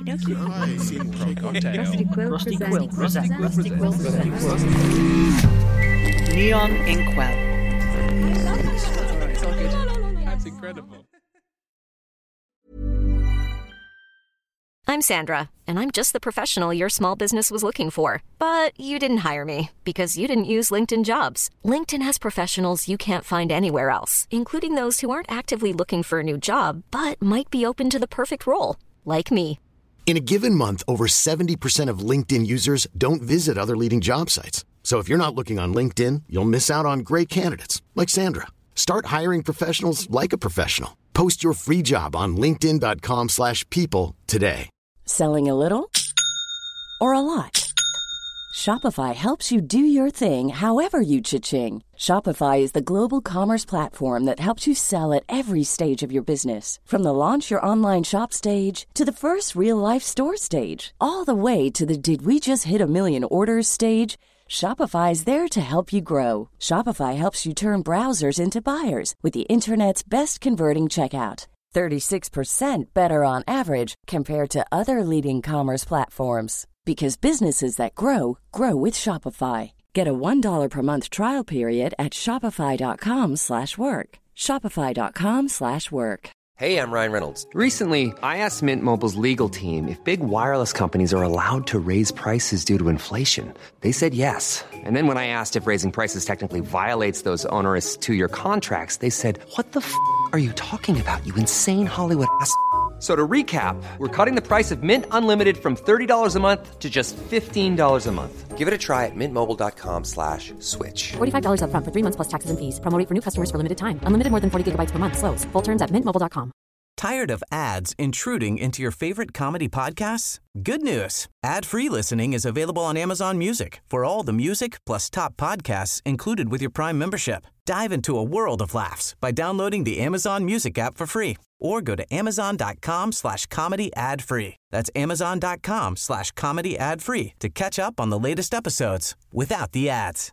Okie dokie. Cocktail. Rusty Quill presents. Neon Inkwell. It's all good. That's incredible. I'm Sandra, and I'm just the professional your small business was looking for. But you didn't hire me because you didn't use LinkedIn Jobs. LinkedIn has professionals you can't find anywhere else, including those who aren't actively looking for a new job, but might be open to the perfect role, like me. In a given month, over 70% of LinkedIn users don't visit other leading job sites. So if you're not looking on LinkedIn, you'll miss out on great candidates like Sandra. Start hiring professionals like a professional. Post your free job on linkedin.com/people today. Selling a little or a lot? Shopify helps you do your thing however you cha-ching. Shopify is the global commerce platform that helps you sell at every stage of your business. From the launch your online shop stage to the first real-life store stage, all the way to the did we just hit a million orders stage. Shopify is there to help you grow. Shopify helps you turn browsers into buyers with the internet's best converting checkout. 36% better on average compared to other leading commerce platforms. Because businesses that grow, grow with Shopify. Get a $1 per month trial period at shopify.com/work. Shopify.com/work. Hey, I'm Ryan Reynolds. Recently, I asked Mint Mobile's legal team if big wireless companies are allowed to raise prices due to inflation. They said yes. And then when I asked if raising prices technically violates those onerous two-year contracts, they said, "What the f*** are you talking about, you insane Hollywood ass?" So to recap, we're cutting the price of Mint Unlimited from $30 a month to just $15 a month. Give it a try at mintmobile.com/switch. $45 up front for 3 months plus taxes and fees. Promo rate for new customers for limited time. Unlimited more than 40 gigabytes per month. Slows full terms at mintmobile.com. Tired of ads intruding into your favorite comedy podcasts? Good news. Ad-free listening is available on Amazon Music for all the music plus top podcasts included with your Prime membership. Dive into a world of laughs by downloading the Amazon Music app for free or go to amazon.com/comedy ad-free. That's amazon.com/comedy ad-free to catch up on the latest episodes without the ads.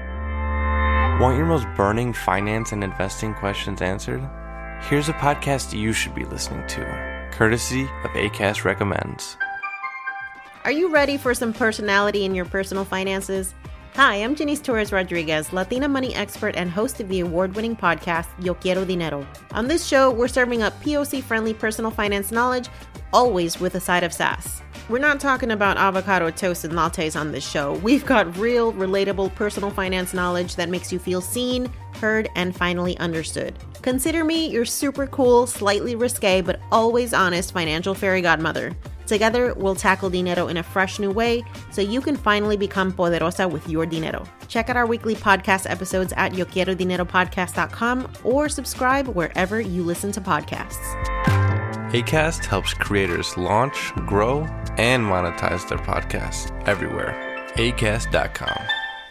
Want your most burning finance and investing questions answered? Here's a podcast you should be listening to, courtesy of Acast Recommends. Are you ready for some personality in your personal finances? Hi, I'm Janice Torres Rodriguez, Latina money expert and host of the award-winning podcast, Yo Quiero Dinero. On this show, we're serving up POC-friendly personal finance knowledge, always with a side of sass. We're not talking about avocado toast and lattes on this show. We've got real, relatable personal finance knowledge that makes you feel seen, heard, and finally understood. Consider me your super cool, slightly risque, but always honest financial fairy godmother. Together, we'll tackle dinero in a fresh new way so you can finally become poderosa with your dinero. Check out our weekly podcast episodes at yoquierodineropodcast.com or subscribe wherever you listen to podcasts. Acast helps creators launch, grow, and monetize their podcasts everywhere. Acast.com.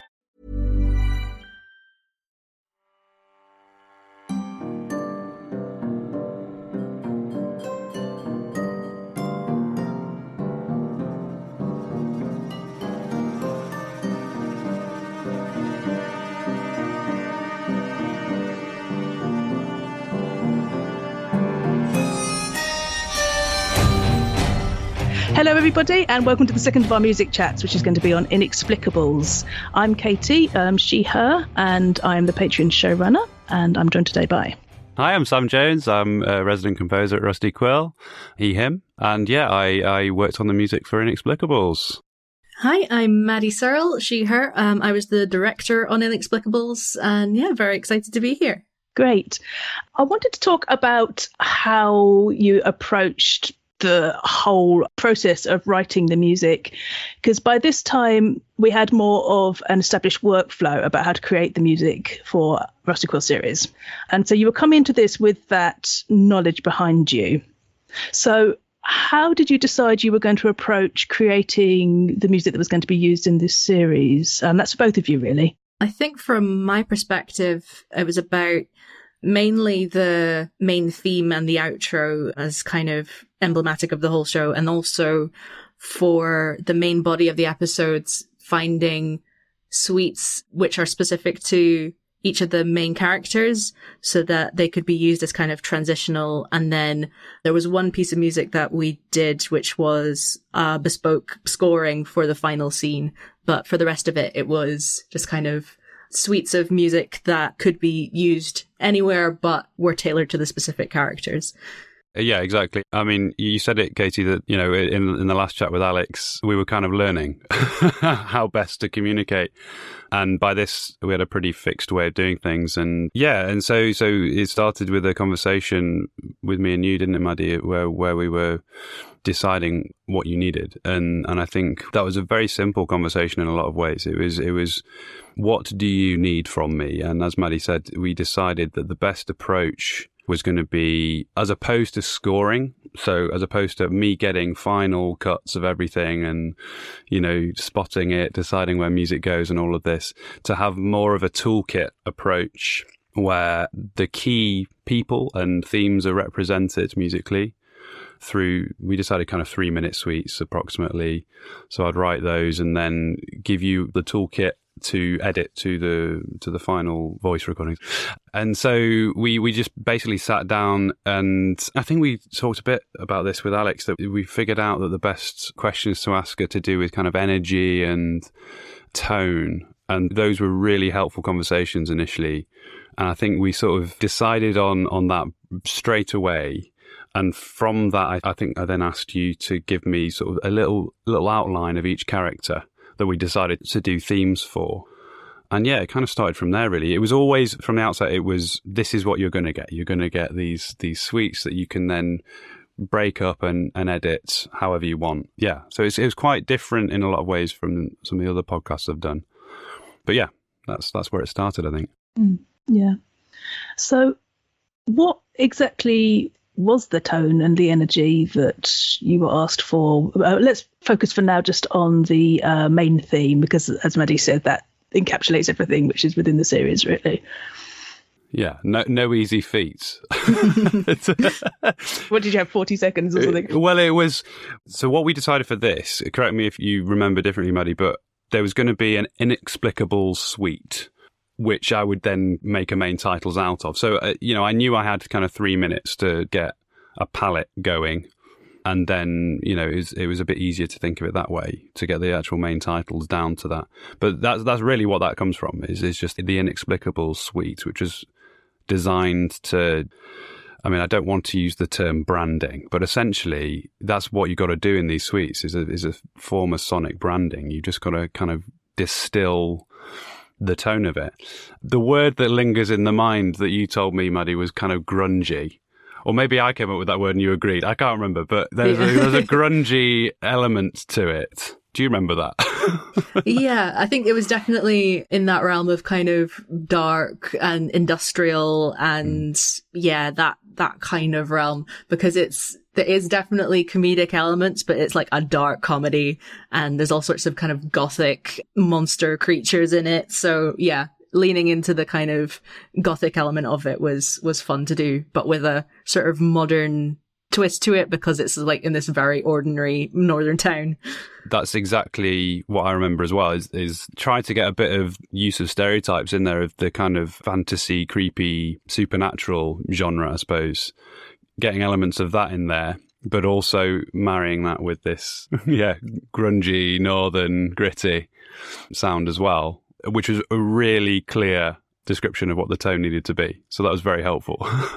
Hello everybody and welcome to the second of our music chats, which is going to be on Inexplicables. I'm Katie, she, her, and I'm the Patreon showrunner, and I'm joined today by... Hi, I'm Sam Jones. I'm a resident composer at Rusty Quill, he, him, and yeah, I worked on the music for Inexplicables. Hi, I'm Maddie Searle, she, her. I was the director on Inexplicables, and yeah, very excited to be here. Great. I wanted to talk about how you approached the whole process of writing the music, because by this time we had more of an established workflow about how to create the music for Rusty Quill series. And so you were coming into this with that knowledge behind you. So how did you decide you were going to approach creating the music that was going to be used in this series? That's for both of you, really. I think from my perspective, it was about mainly the main theme and the outro as kind of emblematic of the whole show, and also for the main body of the episodes, finding suites which are specific to each of the main characters so that they could be used as kind of transitional. And then there was one piece of music that we did, which was bespoke scoring for the final scene. But for the rest of it, it was just kind of suites of music that could be used anywhere, but were tailored to the specific characters. Yeah, exactly. I mean, you said it, Katie, that, you know, in the last chat with Alex, we were kind of learning how best to communicate. And by this, we had a pretty fixed way of doing things. And yeah, and so it started with a conversation with me and you, didn't it, Maddie, where we were deciding what you needed. And I think that was a very simple conversation in a lot of ways. It was what do you need from me? And as Maddie said, we decided that the best approach was going to be, as opposed to scoring, so as opposed to me getting final cuts of everything and, you know, spotting it, deciding where music goes and all of this, to have more of a toolkit approach where the key people and themes are represented musically through, we decided kind of 3-minute suites approximately. So I'd write those and then give you the toolkit to edit to the final voice recordings. And so we just basically sat down, and I think we talked a bit about this with Alex, that we figured out that the best questions to ask are to do with kind of energy and tone, and those were really helpful conversations initially. And I think we sort of decided on that straight away. And from that, I think I then asked you to give me sort of a little outline of each character that we decided to do themes for. And yeah, it kind of started from there, really. It was always, from the outset, it was, this is what you're going to get. You're going to get these suites that you can then break up and edit however you want. Yeah, so it was quite different in a lot of ways from some of the other podcasts I've done. But yeah, that's where it started, I think. Yeah. So what exactly was the tone and the energy that you were asked for? Let's focus for now just on the main theme, because as Maddie said, that encapsulates everything which is within the series, really. Yeah, no easy feats. What did you have, 40 seconds or something? Well, it was, so what we decided for this, correct me if you remember differently, Maddie, but there was going to be an inexplicable suite, which I would then make a main titles out of. So, I knew I had kind of 3 minutes to get a palette going. And then, it was a bit easier to think of it that way, to get the actual main titles down to that. But that's really what that comes from, is just the inexplicable suite, which is designed to, I don't want to use the term branding, but essentially that's what you got to do in these suites, is a form of sonic branding. You just got to kind of distill the tone of it. The word that lingers in the mind that you told me, Maddie, was kind of grungy. Or maybe I came up with that word and you agreed. I can't remember, but there's a grungy element to it. Do you remember that? Yeah, I think it was definitely in that realm of kind of dark and industrial and that kind of realm, because there is definitely comedic elements, but it's like a dark comedy and there's all sorts of kind of gothic monster creatures in it. So yeah, leaning into the kind of gothic element of it was fun to do, but with a sort of modern twist to it, because it's like in this very ordinary northern town. That's exactly what I remember as well, is try to get a bit of use of stereotypes in there of the kind of fantasy, creepy, supernatural genre, I suppose. Getting elements of that in there, but also marrying that with this, grungy, northern, gritty sound as well, which was a really clear description of what the tone needed to be. So that was very helpful.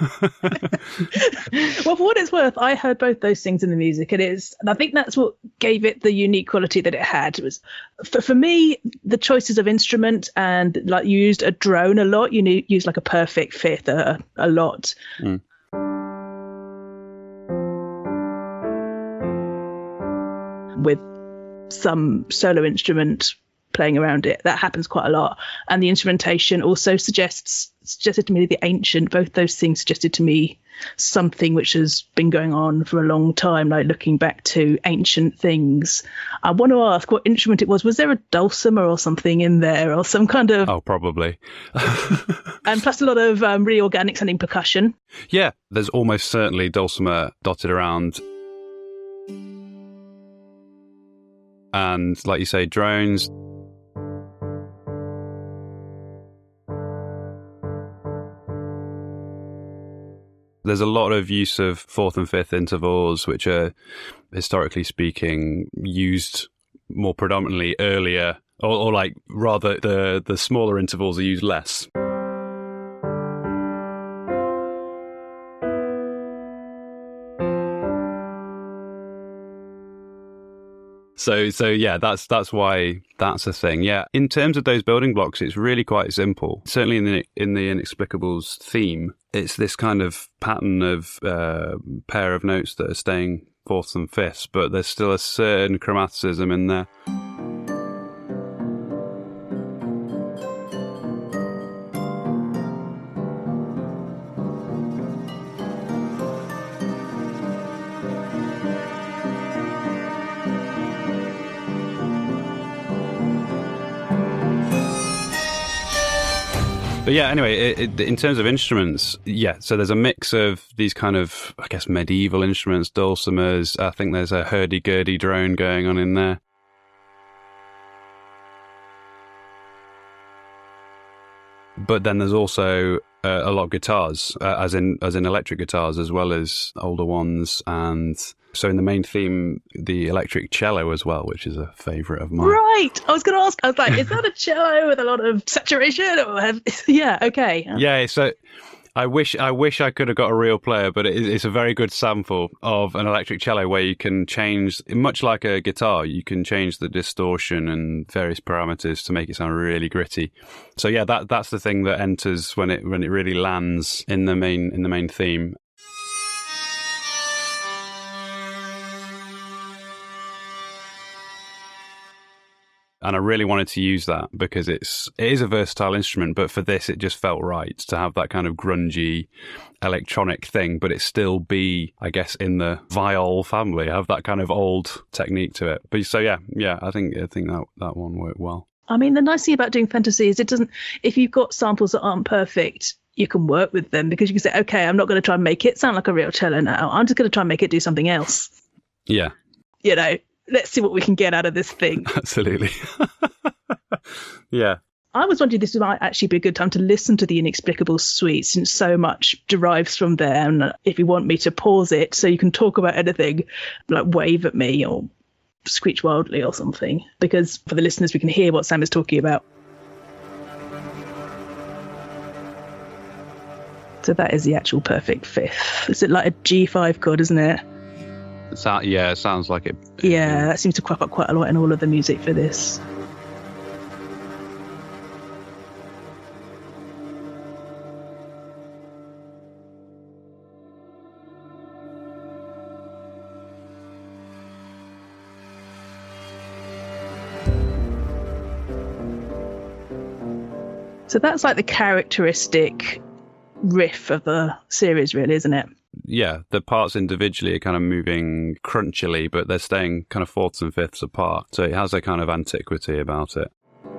Well, for what it's worth, I heard both those things in the music. And I think that's what gave it the unique quality that it had. It was, for me, the choices of instrument, and like you used a drone a lot. You used like a perfect fifth a lot. Mm. With some solo instrument playing around it, that happens quite a lot. And the instrumentation also suggested to me the ancient. Both those things suggested to me something which has been going on for a long time, like looking back to ancient things. I want to ask what instrument it was. Was there a dulcimer or something in there, or some kind of... Oh, probably. And plus a lot of really organic sounding percussion. Yeah, there's almost certainly dulcimer dotted around. And like you say, drones. There's a lot of use of fourth and fifth intervals, which are, historically speaking, used more predominantly earlier, or like rather the smaller intervals are used less. So yeah, that's why that's a thing. Yeah, in terms of those building blocks, it's really quite simple. Certainly in the Inexplicables theme, it's this kind of pattern of pair of notes that are staying fourths and fifths, but there's still a certain chromaticism in there. But yeah, anyway, in terms of instruments, yeah, so there's a mix of these kind of, I guess, medieval instruments, dulcimers. I think there's a hurdy-gurdy drone going on in there. But then there's also a lot of guitars, as in electric guitars, as well as older ones. And so in the main theme, the electric cello as well, which is a favourite of mine. Right. I was going to ask, I was like, is that a cello with a lot of saturation? Yeah, okay. Yeah, so I wish I could have got a real player, but it's a very good sample of an electric cello where you can change, much like a guitar, you can change the distortion and various parameters to make it sound really gritty. So yeah, that's the thing that enters when it really lands in the main theme. And I really wanted to use that because it is a versatile instrument, but for this, it just felt right to have that kind of grungy electronic thing, but it still be, I guess, in the viol family, have that kind of old technique to it. But so yeah, I think that one worked well. I mean, the nice thing about doing fantasy is if you've got samples that aren't perfect, you can work with them because you can say, okay, I'm not going to try and make it sound like a real cello now. I'm just going to try and make it do something else. Yeah. You know, let's see what we can get out of this thing. Absolutely. Yeah. I was wondering this might actually be a good time to listen to the Inexplicable Suite since so much derives from there. And if you want me to pause it so you can talk about anything, like wave at me or screech wildly or something, because for the listeners, we can hear what Sam is talking about. So that is the actual perfect fifth. Is it like a G5 chord, isn't it? Yeah, it sounds like it. Yeah, that seems to crop up quite a lot in all of the music for this. So that's like the characteristic riff of the series, really, isn't it? Yeah, the parts individually are kind of moving crunchily, but they're staying kind of fourths and fifths apart. So it has a kind of antiquity about it.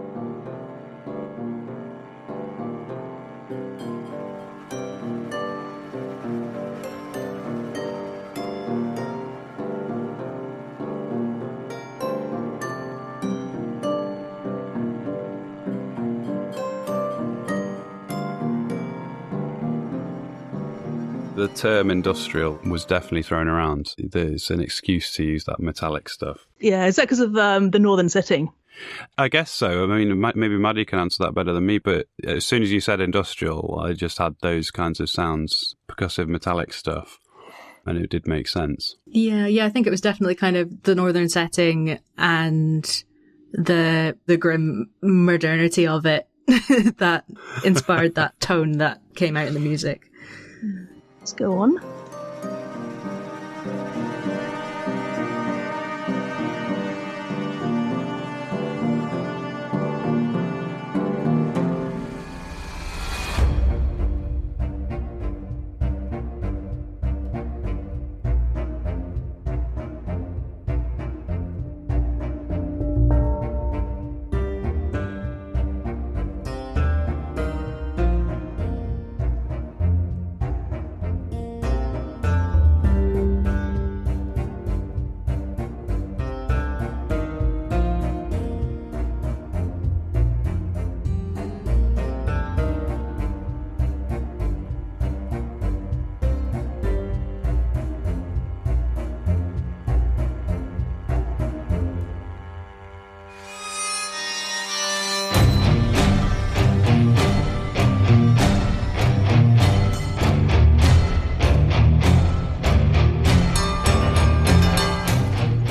The term industrial was definitely thrown around. There's an excuse to use that metallic stuff. Yeah, is that because of the northern setting? I guess so. I mean, maybe Maddie can answer that better than me, but as soon as you said industrial, I just had those kinds of sounds, percussive metallic stuff, and it did make sense. Yeah, I think it was definitely kind of the northern setting and the grim modernity of it that inspired that tone that came out in the music. Let's go on.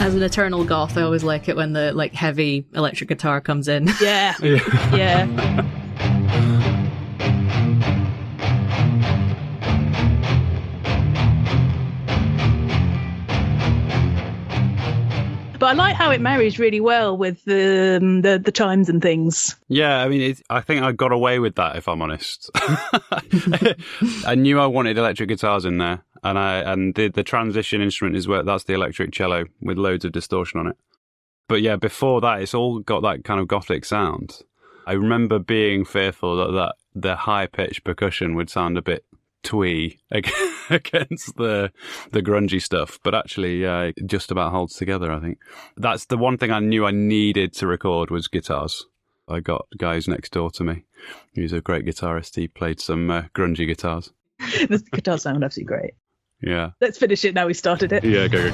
As an eternal goth, I always like it when the like heavy electric guitar comes in. Yeah. Yeah. But I like how it marries really well with the chimes and things. Yeah, I mean, I think I got away with that, if I'm honest. I knew I wanted electric guitars in there, and the transition instrument is that's the electric cello with loads of distortion on it. But yeah, before that, it's all got that kind of gothic sound. I remember being fearful that the high-pitched percussion would sound a bit twee against the grungy stuff, but actually it just about holds together. I think that's the one thing I knew I needed to record was guitars. I got guys next door to me. He's a great guitarist. He played some grungy guitars. The guitars sound absolutely great. Yeah. Let's finish it now. We started it. Yeah, go.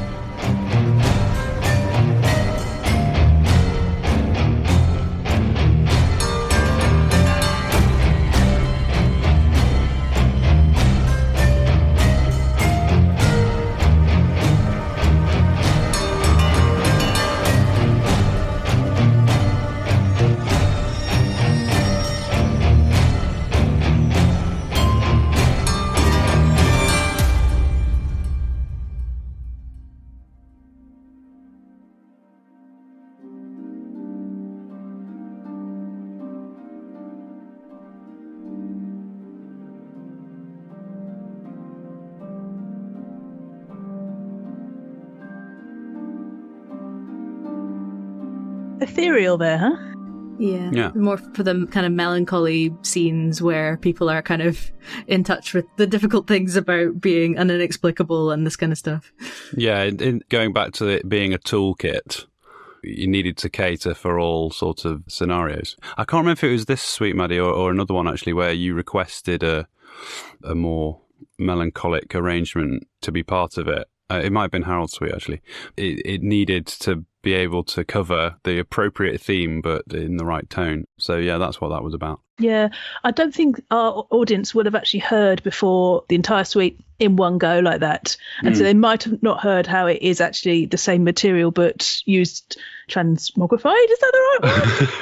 Ethereal there, huh? Yeah. More for the kind of melancholy scenes where people are kind of in touch with the difficult things about being inexplicable and this kind of stuff. Yeah, in going back to it being a toolkit, you needed to cater for all sorts of scenarios. I can't remember if it was this Suite, Maddie, or another one actually, where you requested a more melancholic arrangement to be part of it. It might have been Harold's Suite, actually. It needed to be able to cover the appropriate theme, but in the right tone. So, yeah, that's what that was about. Yeah, I don't think our audience would have actually heard before the entire suite in one go like that. And so they might have not heard how it is actually the same material, but used transmogrified. Is that the right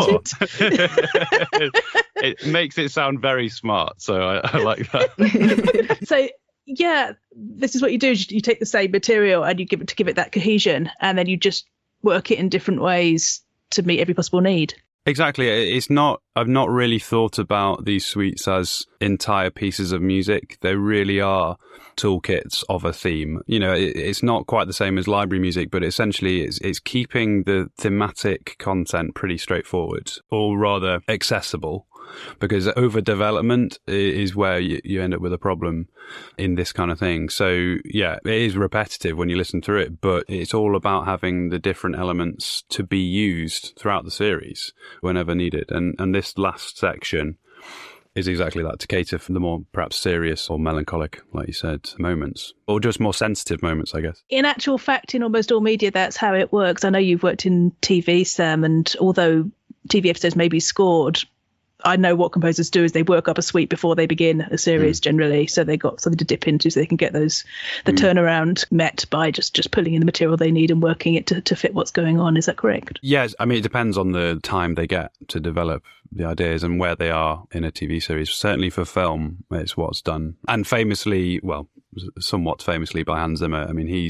word? Mutated? It makes it sound very smart. So I like that. So, yeah, this is what you do. You take the same material and you give it that cohesion, and then you just work it in different ways to meet every possible need. Exactly. I've not really thought about these suites as entire pieces of music. They really are toolkits of a theme. You know, it's not quite the same as library music, but essentially it's keeping the thematic content pretty straightforward, or rather accessible. Because overdevelopment is where you end up with a problem in this kind of thing. So, yeah, it is repetitive when you listen through it, but it's all about having the different elements to be used throughout the series whenever needed. And this last section is exactly that, to cater for the more perhaps serious or melancholic, like you said, moments, or just more sensitive moments, I guess. In actual fact, in almost all media, that's how it works. I know you've worked in TV, Sam, and although TV episodes may be scored, I know what composers do is they work up a suite before they begin a series generally, so they got something to dip into so they can get the turnaround met by just pulling in the material they need and working it to fit what's going on. Is that correct? Yes, I mean, it depends on the time they get to develop the ideas and where they are in a TV series. Certainly for film, it's what's done. And famously, well, somewhat famously by Hans Zimmer, I mean,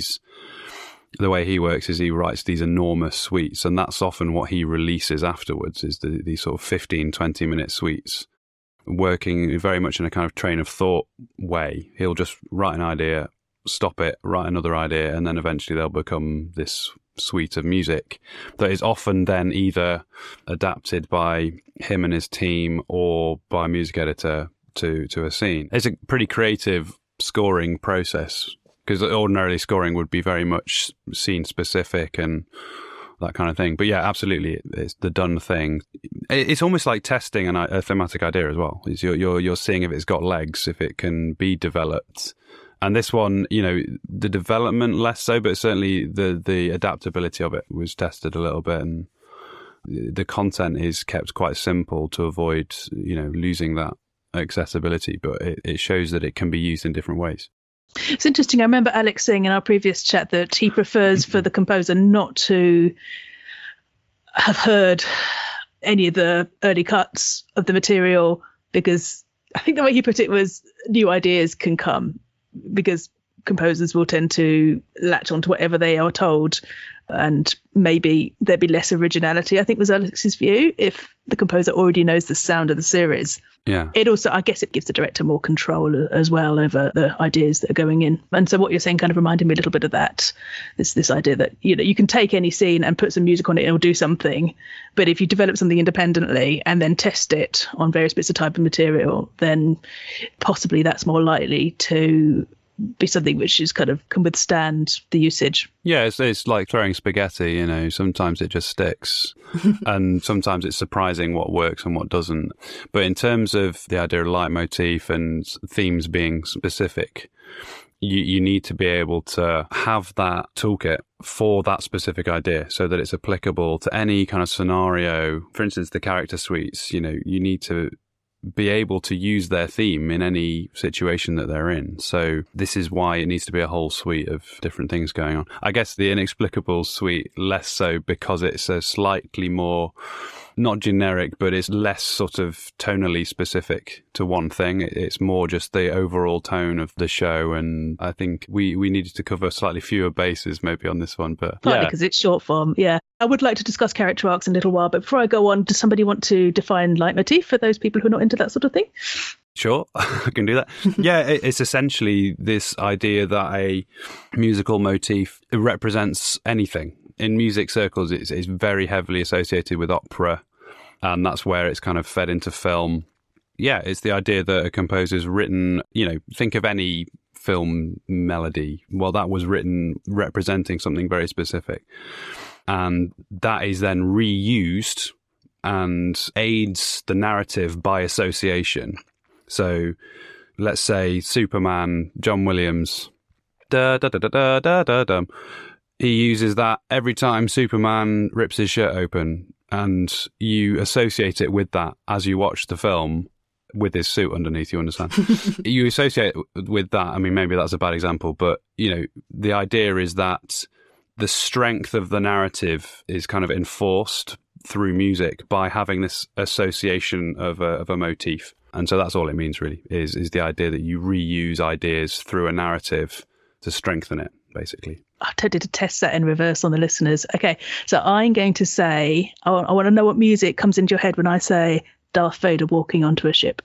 the way he works is he writes these enormous suites, and that's often what he releases afterwards, is these sort of 15, 20-minute suites, working very much in a kind of train of thought way. He'll just write an idea, stop it, write another idea, and then eventually they'll become this suite of music that is often then either adapted by him and his team or by a music editor to a scene. It's a pretty creative scoring process, because ordinarily scoring would be very much scene specific and that kind of thing. But yeah, absolutely, it's the done thing. It's almost like testing a thematic idea as well. You're seeing if it's got legs, if it can be developed. And this one, you know, the development less so, but certainly the adaptability of it was tested a little bit, and the content is kept quite simple to avoid, you know, losing that accessibility. But it shows that it can be used in different ways. It's interesting. I remember Alex saying in our previous chat that he prefers for the composer not to have heard any of the early cuts of the material, because I think the way he put it was new ideas can come because composers will tend to latch onto whatever they are told, and maybe there'd be less originality, I think was Alex's view, if the composer already knows the sound of the series. Yeah. It also, I guess it gives the director more control as well over the ideas that are going in. And so what you're saying kind of reminded me a little bit of that, this idea that, you know, you can take any scene and put some music on it and it'll do something. But if you develop something independently and then test it on various bits of type of material, then possibly that's more likely to be something which is kind of can withstand the usage. Yeah, it's like throwing spaghetti, you know, sometimes it just sticks and sometimes it's surprising what works and what doesn't. But in terms of the idea of leitmotif and themes being specific, you need to be able to have that toolkit for that specific idea so that it's applicable to any kind of scenario. For instance, the character suites, you know, you need to be able to use their theme in any situation that they're in. So this is why it needs to be a whole suite of different things going on. I guess the Inexplicable suite less so because it's a slightly more, not generic, but it's less sort of tonally specific to one thing. It's more just the overall tone of the show. And I think we needed to cover slightly fewer bases maybe on this one. But partly because it's short form. Yeah. I would like to discuss character arcs in a little while, but before I go on, does somebody want to define leitmotif for those people who are not into that sort of thing? Sure, I can do that. Yeah, it's essentially this idea that a musical motif represents anything. In music circles, it's very heavily associated with opera, and that's where it's kind of fed into film. Yeah, it's the idea that a composer's written, you know, think of any film melody. Well, that was written representing something very specific. And that is then reused and aids the narrative by association. So let's say Superman, John Williams, da da da da da da da da. He uses that every time Superman rips his shirt open, and you associate it with that as you watch the film with his suit underneath, you understand? You associate it with that. I mean, maybe that's a bad example, but, you know, the idea is that the strength of the narrative is kind of enforced through music by having this association of a motif. And so that's all it means, really, is the idea that you reuse ideas through a narrative to strengthen it, basically. I tempted to test that in reverse on the listeners. Okay, so I'm going to say, I want to know what music comes into your head when I say Darth Vader walking onto a ship.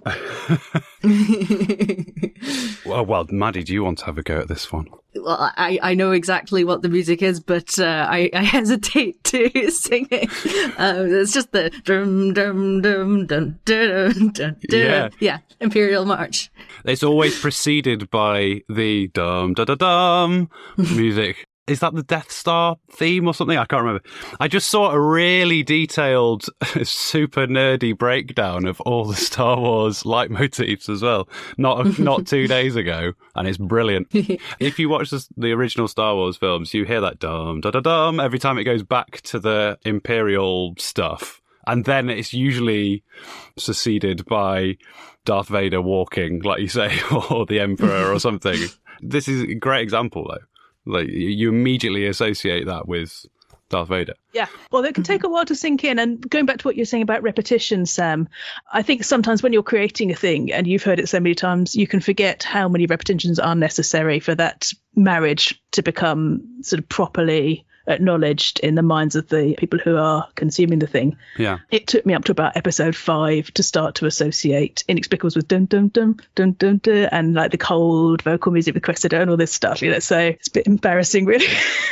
Well, Maddie, do you want to have a go at this one? Well, I know exactly what the music is, but I hesitate to sing it. It's just the dum dum dum dum dum dum dum. Yeah, Imperial March. It's always preceded by the dum da da dum music. Is that the Death Star theme or something? I can't remember. I just saw a really detailed, super nerdy breakdown of all the Star Wars leitmotifs as well. Not 2 days ago, and it's brilliant. If you watch the original Star Wars films, you hear that dum da da dum every time it goes back to the Imperial stuff, and then it's usually succeeded by Darth Vader walking, like you say, or the Emperor or something. This is a great example, though. Like, you immediately associate that with Darth Vader. Yeah. Well, it can take a while to sink in. And going back to what you're saying about repetition, Sam, I think sometimes when you're creating a thing and you've heard it so many times, you can forget how many repetitions are necessary for that marriage to become sort of properly acknowledged in the minds of the people who are consuming the thing. Yeah. It took me up to about episode 5 to start to associate Inexplicables with dum dum dum dum dum dum, and like the cold vocal music with Cressida and all this stuff. You know, so it's a bit embarrassing, really.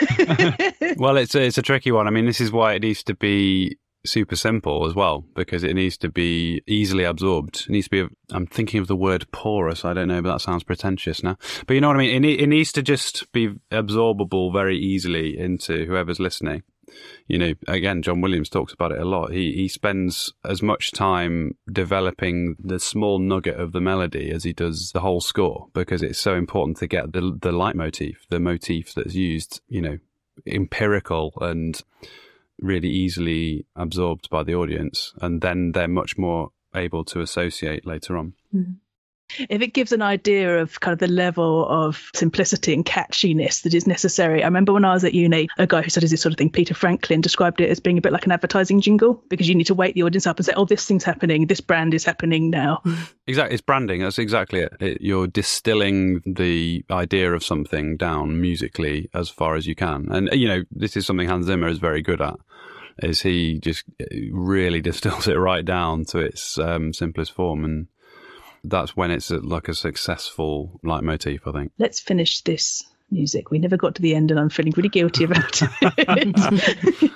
Well, it's a tricky one. I mean, this is why it needs to be super simple as well, because it needs to be easily absorbed. It needs to be, I'm thinking of the word porous, I don't know, but that sounds pretentious now. But you know what I mean? It needs to just be absorbable very easily into whoever's listening. You know, again, John Williams talks about it a lot. He spends as much time developing the small nugget of the melody as he does the whole score, because it's so important to get the leitmotif, the motif that's used, you know, empirical and really easily absorbed by the audience, and then they're much more able to associate later on. Mm-hmm. If it gives an idea of kind of the level of simplicity and catchiness that is necessary. I remember when I was at uni, a guy who studies this sort of thing, Peter Franklin, described it as being a bit like an advertising jingle, because you need to wake the audience up and say, oh, this thing's happening, this brand is happening now. Exactly. It's branding. That's exactly it. You're distilling the idea of something down musically as far as you can. And, this is something Hans Zimmer is very good at, is he just really distills it right down to its simplest form. And that's when it's like a successful leitmotif, I think. Let's finish this music. We never got to the end and I'm feeling really guilty about it.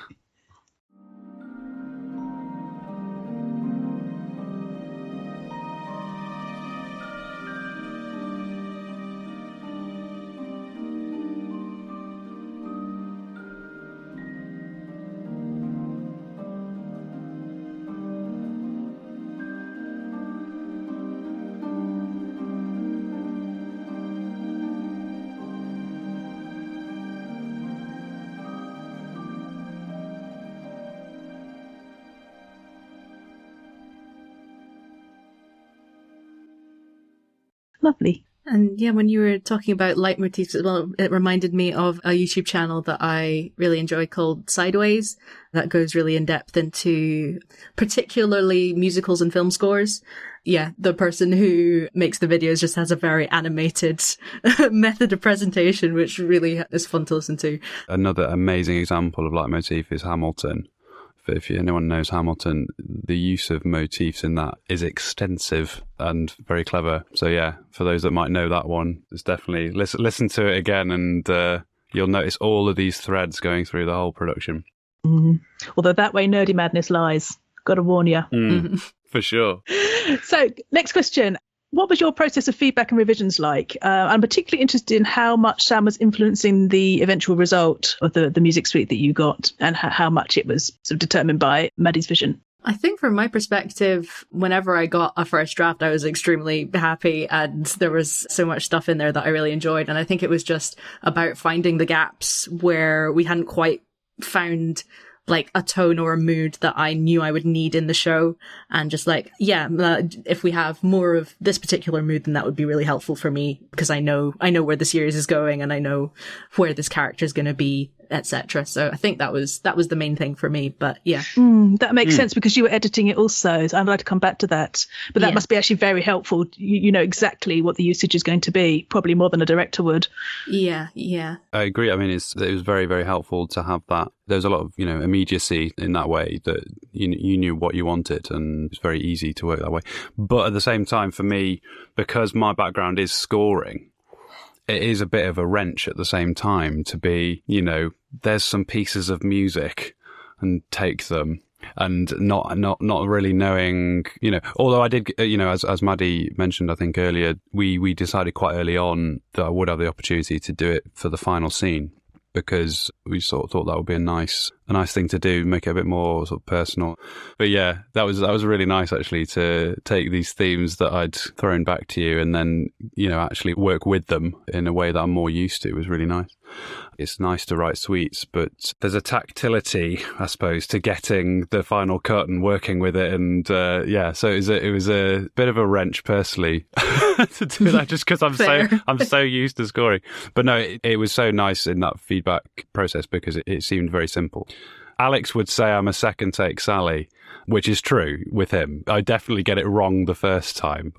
Lovely. And yeah, when you were talking about leitmotifs as well, it reminded me of a YouTube channel that I really enjoy called Sideways, that goes really in depth into particularly musicals and film scores. Yeah, the person who makes the videos just has a very animated method of presentation, which really is fun to listen to. Another amazing example of leitmotif is Hamilton. If anyone knows Hamilton, the use of motifs in that is extensive and very clever. So yeah, for those that might know that one, it's definitely listen to it again, and you'll notice all of these threads going through the whole production. Although that way nerdy madness lies. Got to warn you. For sure. So next question. What was your process of feedback and revisions like? I'm particularly interested in how much Sam was influencing the eventual result of the music suite that you got, and how much it was sort of determined by Maddie's vision. I think from my perspective, whenever I got a first draft, I was extremely happy, and there was so much stuff in there that I really enjoyed. And I think it was just about finding the gaps where we hadn't quite found like a tone or a mood that I knew I would need in the show, and just like, if we have more of this particular mood, then that would be really helpful for me, because I know where the series is going, and I know where this character is going to be, etc. So I think that was the main thing for me. But yeah, that makes sense, because you were editing it also, so I'd like to come back to that. But that must be actually very helpful. You know exactly what the usage is going to be, probably more than a director would. Yeah. I agree. I mean, it was very, very helpful to have that. There's a lot of immediacy in that way, that you knew what you wanted, and it's very easy to work that way. But at the same time, for me, because my background is scoring, it is a bit of a wrench at the same time to be, there's some pieces of music and take them, and not really knowing, although I did, as Maddie mentioned, I think earlier, we decided quite early on that I would have the opportunity to do it for the final scene, because we sort of thought that would be a nice thing to do, make it a bit more sort of personal. But yeah, that was really nice actually, to take these themes that I'd thrown back to you and then, actually work with them in a way that I'm more used to. It was really nice. It's nice to write suites, but there's a tactility, I suppose, to getting the final cut and working with it. And so it was a bit of a wrench personally to do that, just because I'm so used to scoring. But no, it was so nice in that feedback process, because it seemed very simple. Alex would say I'm a second take Sally, which is true with him. I definitely get it wrong the first time.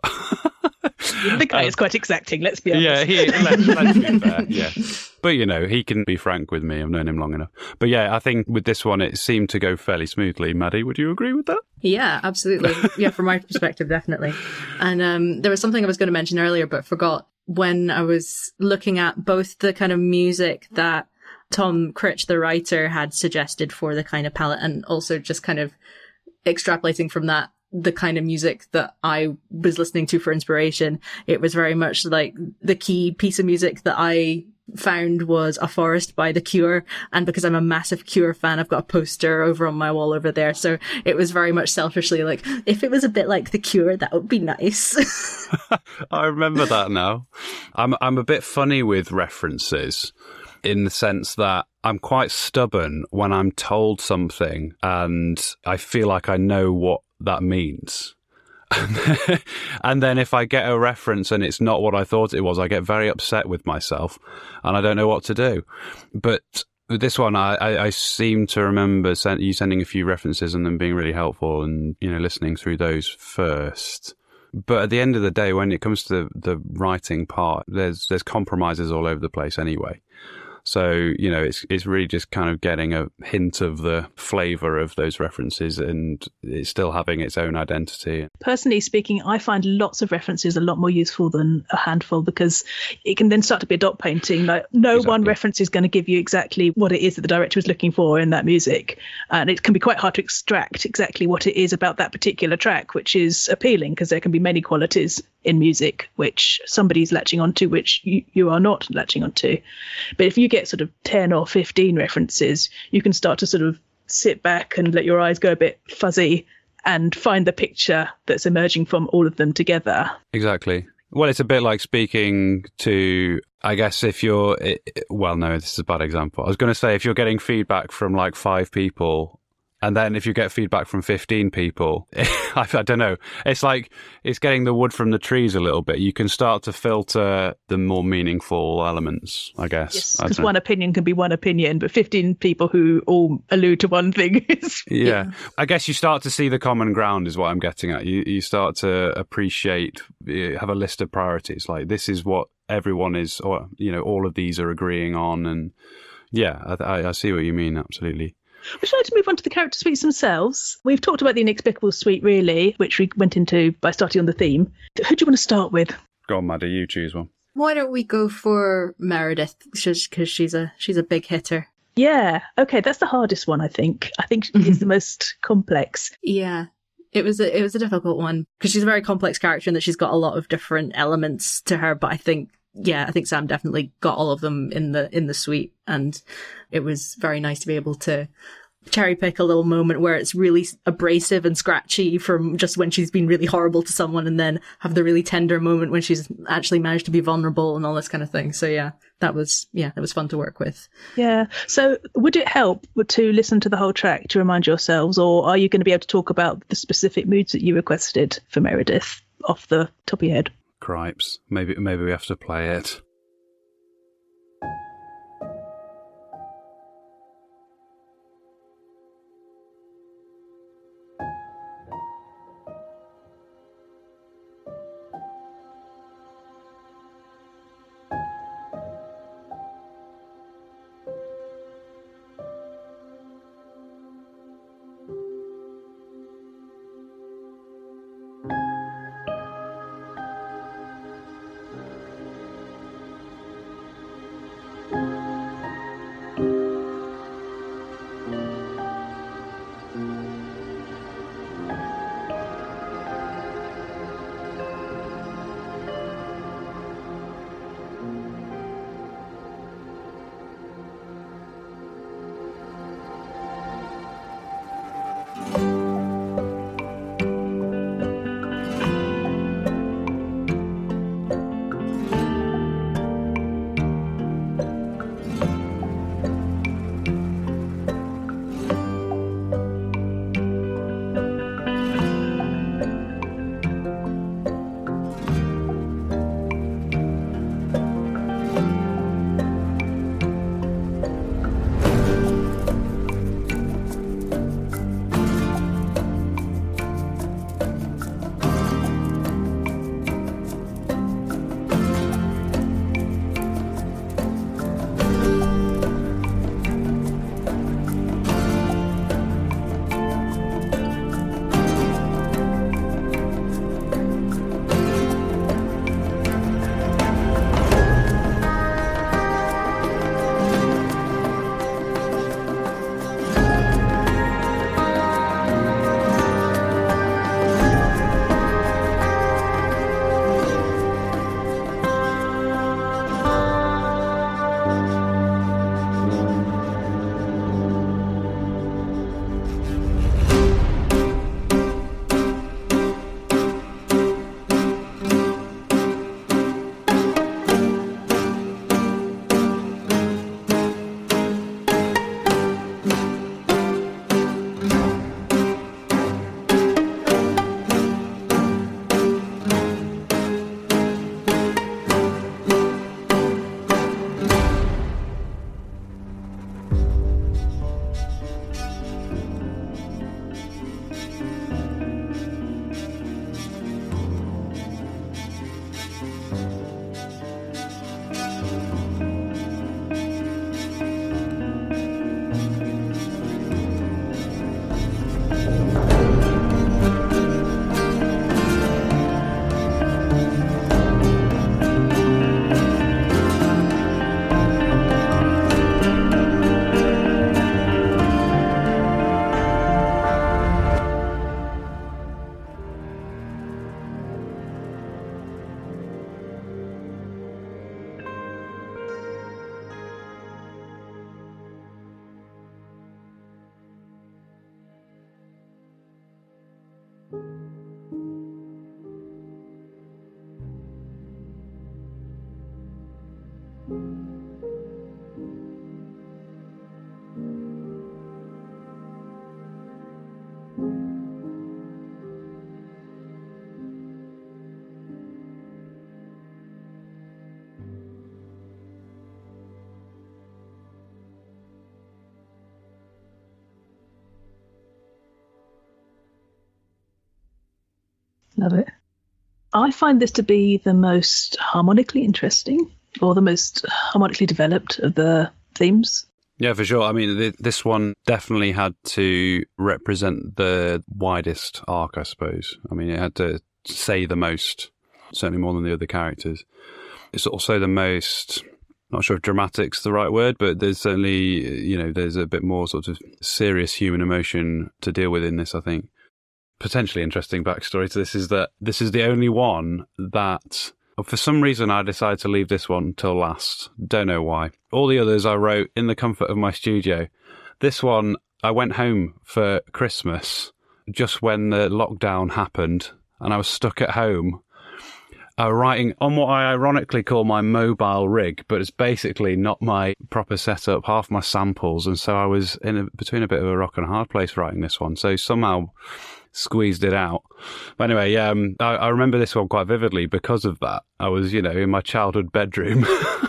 The guy is quite exacting, let's be honest. Yeah, let's be fair, yeah. But, he can be frank with me. I've known him long enough. But yeah, I think with this one, it seemed to go fairly smoothly. Maddie, would you agree with that? Yeah, absolutely. Yeah, from my perspective, definitely. And there was something I was going to mention earlier, but forgot. When I was looking at both the kind of music that Tom Critch, the writer, had suggested for the kind of palette, and also just kind of extrapolating from that, the kind of music that I was listening to for inspiration, it was very much like the key piece of music that I found was A Forest by The Cure. And because I'm a massive Cure fan, I've got a poster over on my wall over there. So it was very much selfishly like, if it was a bit like The Cure, that would be nice. I remember that now. I'm a bit funny with references, in the sense that I'm quite stubborn when I'm told something and I feel like I know what that means. And then if I get a reference and it's not what I thought it was, I get very upset with myself and I don't know what to do. But with this one, I seem to remember you sending a few references and them being really helpful and, listening through those first. But at the end of the day, when it comes to the writing part, there's compromises all over the place anyway. So, it's really just kind of getting a hint of the flavour of those references and it's still having its own identity. Personally speaking, I find lots of references a lot more useful than a handful because it can then start to be a dot painting. Like one reference is going to give you exactly what it is that the director was looking for in that music. And it can be quite hard to extract exactly what it is about that particular track, which is appealing because there can be many qualities in music which somebody's latching onto, which you are not latching onto. But if you get sort of 10 or 15 references, you can start to sort of sit back and let your eyes go a bit fuzzy and find the picture that's emerging from all of them together. Exactly. Well, it's a bit like speaking to, I guess, if you're, well, no, this is a bad example. I was going to say if you're getting feedback from like 5 people, and then if you get feedback from 15 people, I don't know. It's like it's getting the wood from the trees a little bit. You can start to filter the more meaningful elements, I guess. Yes, because one opinion can be one opinion, but 15 people who all allude to one thing is... Yeah. I guess you start to see the common ground is what I'm getting at. You start to appreciate, have a list of priorities. Like this is what everyone is, or, all of these are agreeing on. And yeah, I see what you mean. Absolutely. Would you like to move on to the character suites themselves? We've talked about the Inexplicable Suite, really, which we went into by starting on the theme. Who do you want to start with? Go on, Maddie, you choose one. Why don't we go for Meredith, because she's a big hitter. Yeah, okay, that's the hardest one, I think. I think she's the most complex. Yeah. It was a difficult one, because she's a very complex character in that she's got a lot of different elements to her, but I think Sam definitely got all of them in the suite, and it was very nice to be able to cherry pick a little moment where it's really abrasive and scratchy from just when she's been really horrible to someone, and then have the really tender moment when she's actually managed to be vulnerable and all this kind of thing. So that was fun to work with. Yeah. So would it help to listen to the whole track to remind yourselves, or are you going to be able to talk about the specific moods that you requested for Meredith off the top of your head? Cripes. Maybe we have to play it. Love it. I find this to be the most harmonically interesting, or the most harmonically developed of the themes. Yeah, for sure. I mean, this one definitely had to represent the widest arc, I suppose. I mean, it had to say the most, certainly more than the other characters. It's also the most, not sure if dramatic's the right word, but there's certainly, you know, there's a bit more sort of serious human emotion to deal with in this, I think. Potentially interesting backstory to this is that this is the only one that, for some reason, I decided to leave this one till last. Don't know why. All the others I wrote in the comfort of my studio. This one, I went home for Christmas just when the lockdown happened and I was stuck at home writing on what I ironically call my mobile rig, but it's basically not my proper setup, half my samples. And so I was between a bit of a rock and a hard place writing this one. So somehow squeezed it out. But anyway, yeah, I remember this one quite vividly because of that. I was, you know, in my childhood bedroom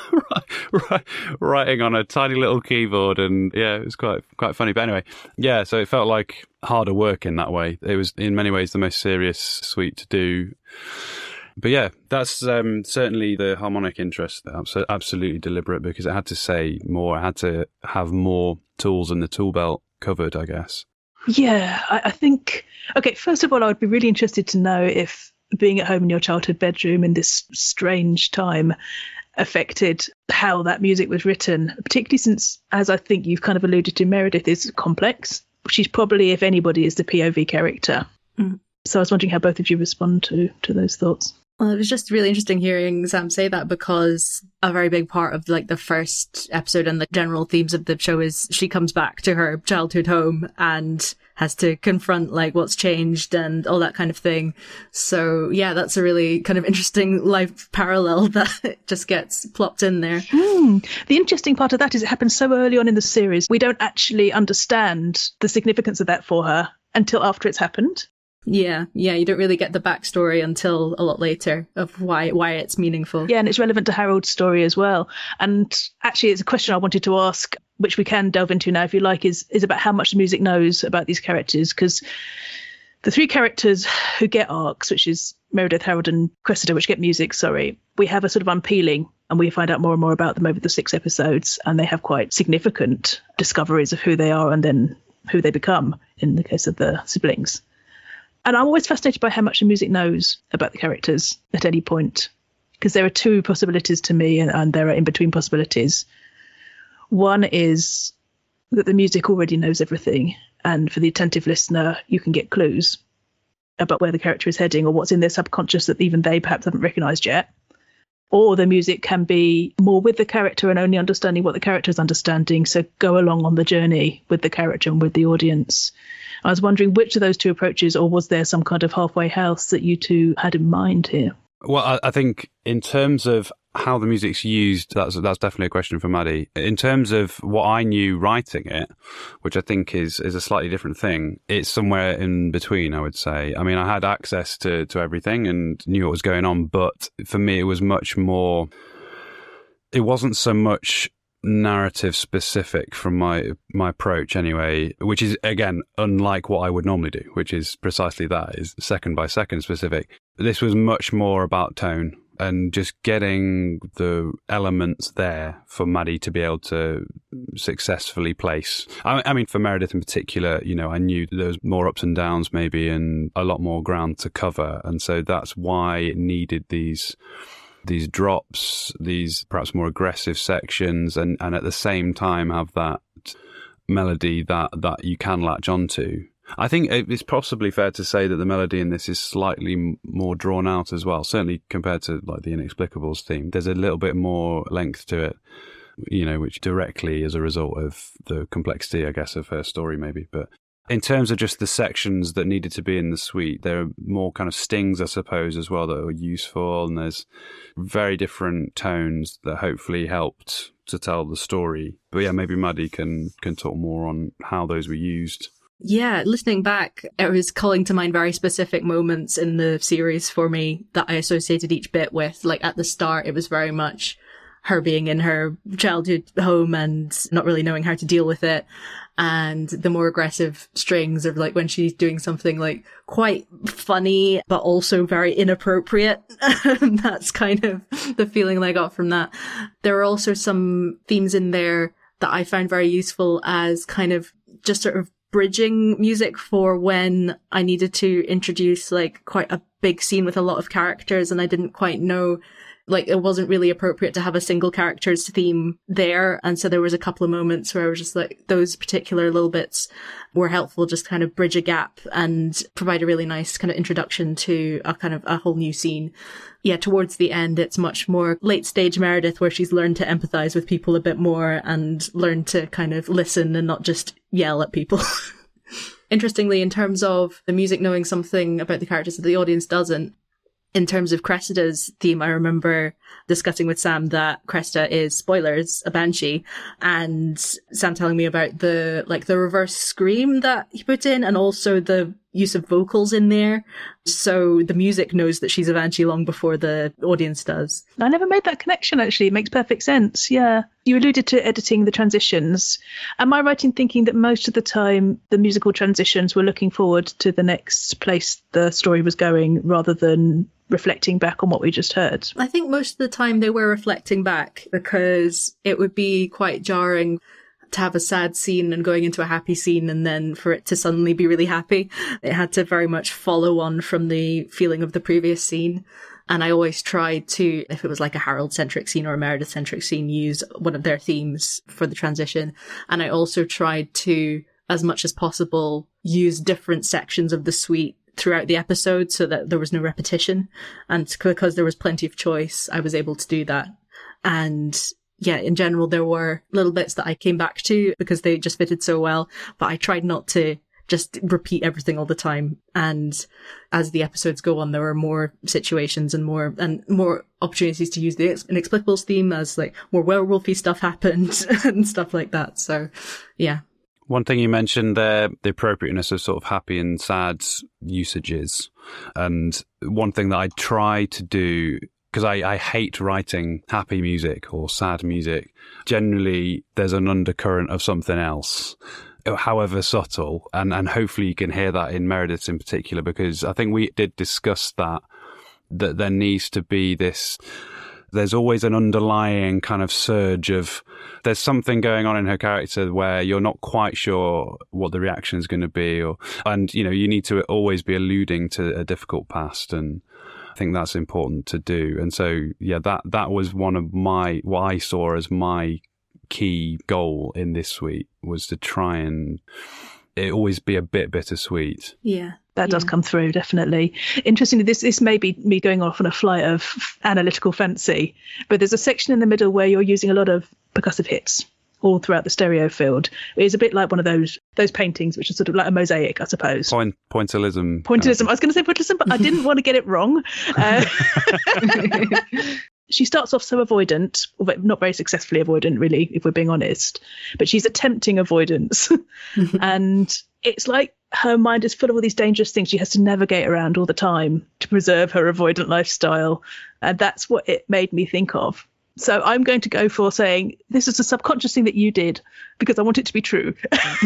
writing on a tiny little keyboard, and yeah, it was quite funny. But anyway, yeah, so it felt like harder work in that way. It was in many ways the most serious suite to do. But yeah, that's certainly the harmonic interest. Absolutely deliberate, because it had to say more. It had to have more tools in the tool belt covered, I guess. Yeah, I think, okay, first of all, I would be really interested to know if being at home in your childhood bedroom in this strange time affected how that music was written, particularly since, as I think you've kind of alluded to, Meredith is complex. She's probably, if anybody, is the POV character. Mm. So I was wondering how both of you respond to those thoughts. Well, it was just really interesting hearing Sam say that, because a very big part of like the first episode and the general themes of the show is she comes back to her childhood home and has to confront like what's changed and all that kind of thing. So yeah, that's a really kind of interesting life parallel that just gets plopped in there. The interesting part of that is it happens so early on in the series. We don't actually understand the significance of that for her until after it's happened. Yeah, you don't really get the backstory until a lot later of why it's meaningful. Yeah, and it's relevant to Harold's story as well. And actually, it's a question I wanted to ask, which we can delve into now if you like, is about how much the music knows about these characters. Because the three characters who get arcs, which is Meredith, Harold and Cressida, which get music, we have a sort of unpeeling, and we find out more and more about them over the 6 episodes, and they have quite significant discoveries of who they are and then who they become in the case of the siblings. And I'm always fascinated by how much the music knows about the characters at any point, because there are 2 possibilities to me, and there are in-between possibilities. One is that the music already knows everything, and for the attentive listener, you can get clues about where the character is heading or what's in their subconscious that even they perhaps haven't recognised yet. Or the music can be more with the character and only understanding what the character is understanding, so go along on the journey with the character and with the audience. I was wondering which of those 2 approaches, or was there some kind of halfway house that you 2 had in mind here? Well, I think in terms of how the music's used, that's definitely a question for Maddie. In terms of what I knew writing it, which I think is a slightly different thing, it's somewhere in between, I would say. I mean, I had access to everything and knew what was going on, but for me, it was much more, it wasn't so much narrative specific from my approach anyway, which is again unlike what I would normally do, which is precisely that, is second by second specific. This was much more about tone and just getting the elements there for Maddie to be able to successfully place. I mean, for Meredith in particular, you know, I knew there was more ups and downs maybe and a lot more ground to cover, and so that's why it needed these drops, these perhaps more aggressive sections, and at the same time have that melody that you can latch onto. I think it's possibly fair to say that the melody in this is slightly more drawn out as well, certainly compared to like the Inexplicables theme. There's a little bit more length to it, you know, which directly is a result of the complexity, I guess, of her story maybe. But in terms of just the sections that needed to be in the suite, there are more kind of stings, I suppose, as well, that are useful, and there's very different tones that hopefully helped to tell the story. But yeah, maybe Maddie can talk more on how those were used. Yeah, listening back, it was calling to mind very specific moments in the series for me that I associated each bit with. Like at the start, it was very much her being in her childhood home and not really knowing how to deal with it. And the more aggressive strings of like when she's doing something like quite funny, but also very inappropriate. That's kind of the feeling I got from that. There are also some themes in there that I found very useful as kind of just sort of bridging music for when I needed to introduce like quite a big scene with a lot of characters and I didn't quite know, like it wasn't really appropriate to have a single character's theme there. And so there was a couple of moments where I was just like, those particular little bits were helpful, just kind of bridge a gap and provide a really nice kind of introduction to a kind of a whole new scene. Yeah, towards the end, it's much more late stage Meredith where she's learned to empathize with people a bit more and learned to kind of listen and not just yell at people. Interestingly, in terms of the music knowing something about the characters that the audience doesn't, in terms of Cressida's theme, I remember discussing with Sam that Cressida is, spoilers, a banshee, and Sam telling me about the reverse scream that he put in and also the use of vocals in there. So the music knows that she's a banshee long before the audience does. I never made that connection, actually. It makes perfect sense. Yeah. You alluded to editing the transitions. Am I right in thinking that most of the time the musical transitions were looking forward to the next place the story was going rather than reflecting back on what we just heard? I think most of the time they were reflecting back because it would be quite jarring to have a sad scene and going into a happy scene and then for it to suddenly be really happy. It had to very much follow on from the feeling of the previous scene. And I always tried to, if it was like a Harold-centric scene or a Meredith-centric scene, use one of their themes for the transition. And I also tried to, as much as possible, use different sections of the suite throughout the episode so that there was no repetition. And because there was plenty of choice, I was able to do that. And yeah, in general, there were little bits that I came back to because they just fitted so well, but I tried not to just repeat everything all the time. And as the episodes go on, there were more situations and more opportunities to use the Inexplicables theme as like more werewolfy stuff happened and stuff like that. So yeah. One thing you mentioned there, the appropriateness of sort of happy and sad usages. And one thing that I try to do, because I hate writing happy music or sad music, generally there's an undercurrent of something else, however subtle. And hopefully you can hear that in Meredith's in particular, because I think we did discuss that there needs to be this... There's always an underlying kind of surge of, there's something going on in her character where you're not quite sure what the reaction is going to be. And, you know, you need to always be alluding to a difficult past. And I think that's important to do. And so, yeah, that was one of what I saw as my key goal in this suite, was to try and it always be a bit bittersweet. Yeah. That does come through, definitely. Interestingly, this may be me going off on a flight of analytical fancy, but there's a section in the middle where you're using a lot of percussive hits all throughout the stereo field. It's a bit like one of those paintings, which is sort of like a mosaic, I suppose. Pointillism. Pointillism. I was going to say pointillism, but I didn't want to get it wrong. She starts off so avoidant, but not very successfully avoidant, really, if we're being honest. But she's attempting avoidance. And it's like her mind is full of all these dangerous things she has to navigate around all the time to preserve her avoidant lifestyle. And that's what it made me think of. So I'm going to go for saying this is a subconscious thing that you did because I want it to be true.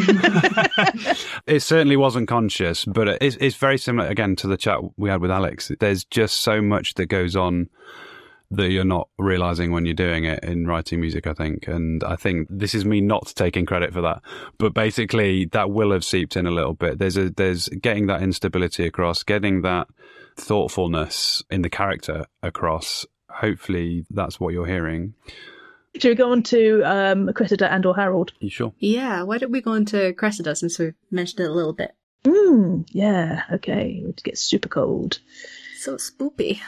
It certainly wasn't conscious, but it's very similar, again, to the chat we had with Alex. There's just so much that goes on that you're not realizing when you're doing it in writing music, I think. And I think this is me not taking credit for that, but basically that will have seeped in a little bit. There's getting that instability across, getting that thoughtfulness in the character across. Hopefully that's what you're hearing. Should we go on to Cressida and or Harold? You sure? Yeah, why don't we go on to Cressida since we mentioned it a little bit? Yeah, okay. It gets super cold. So spoopy.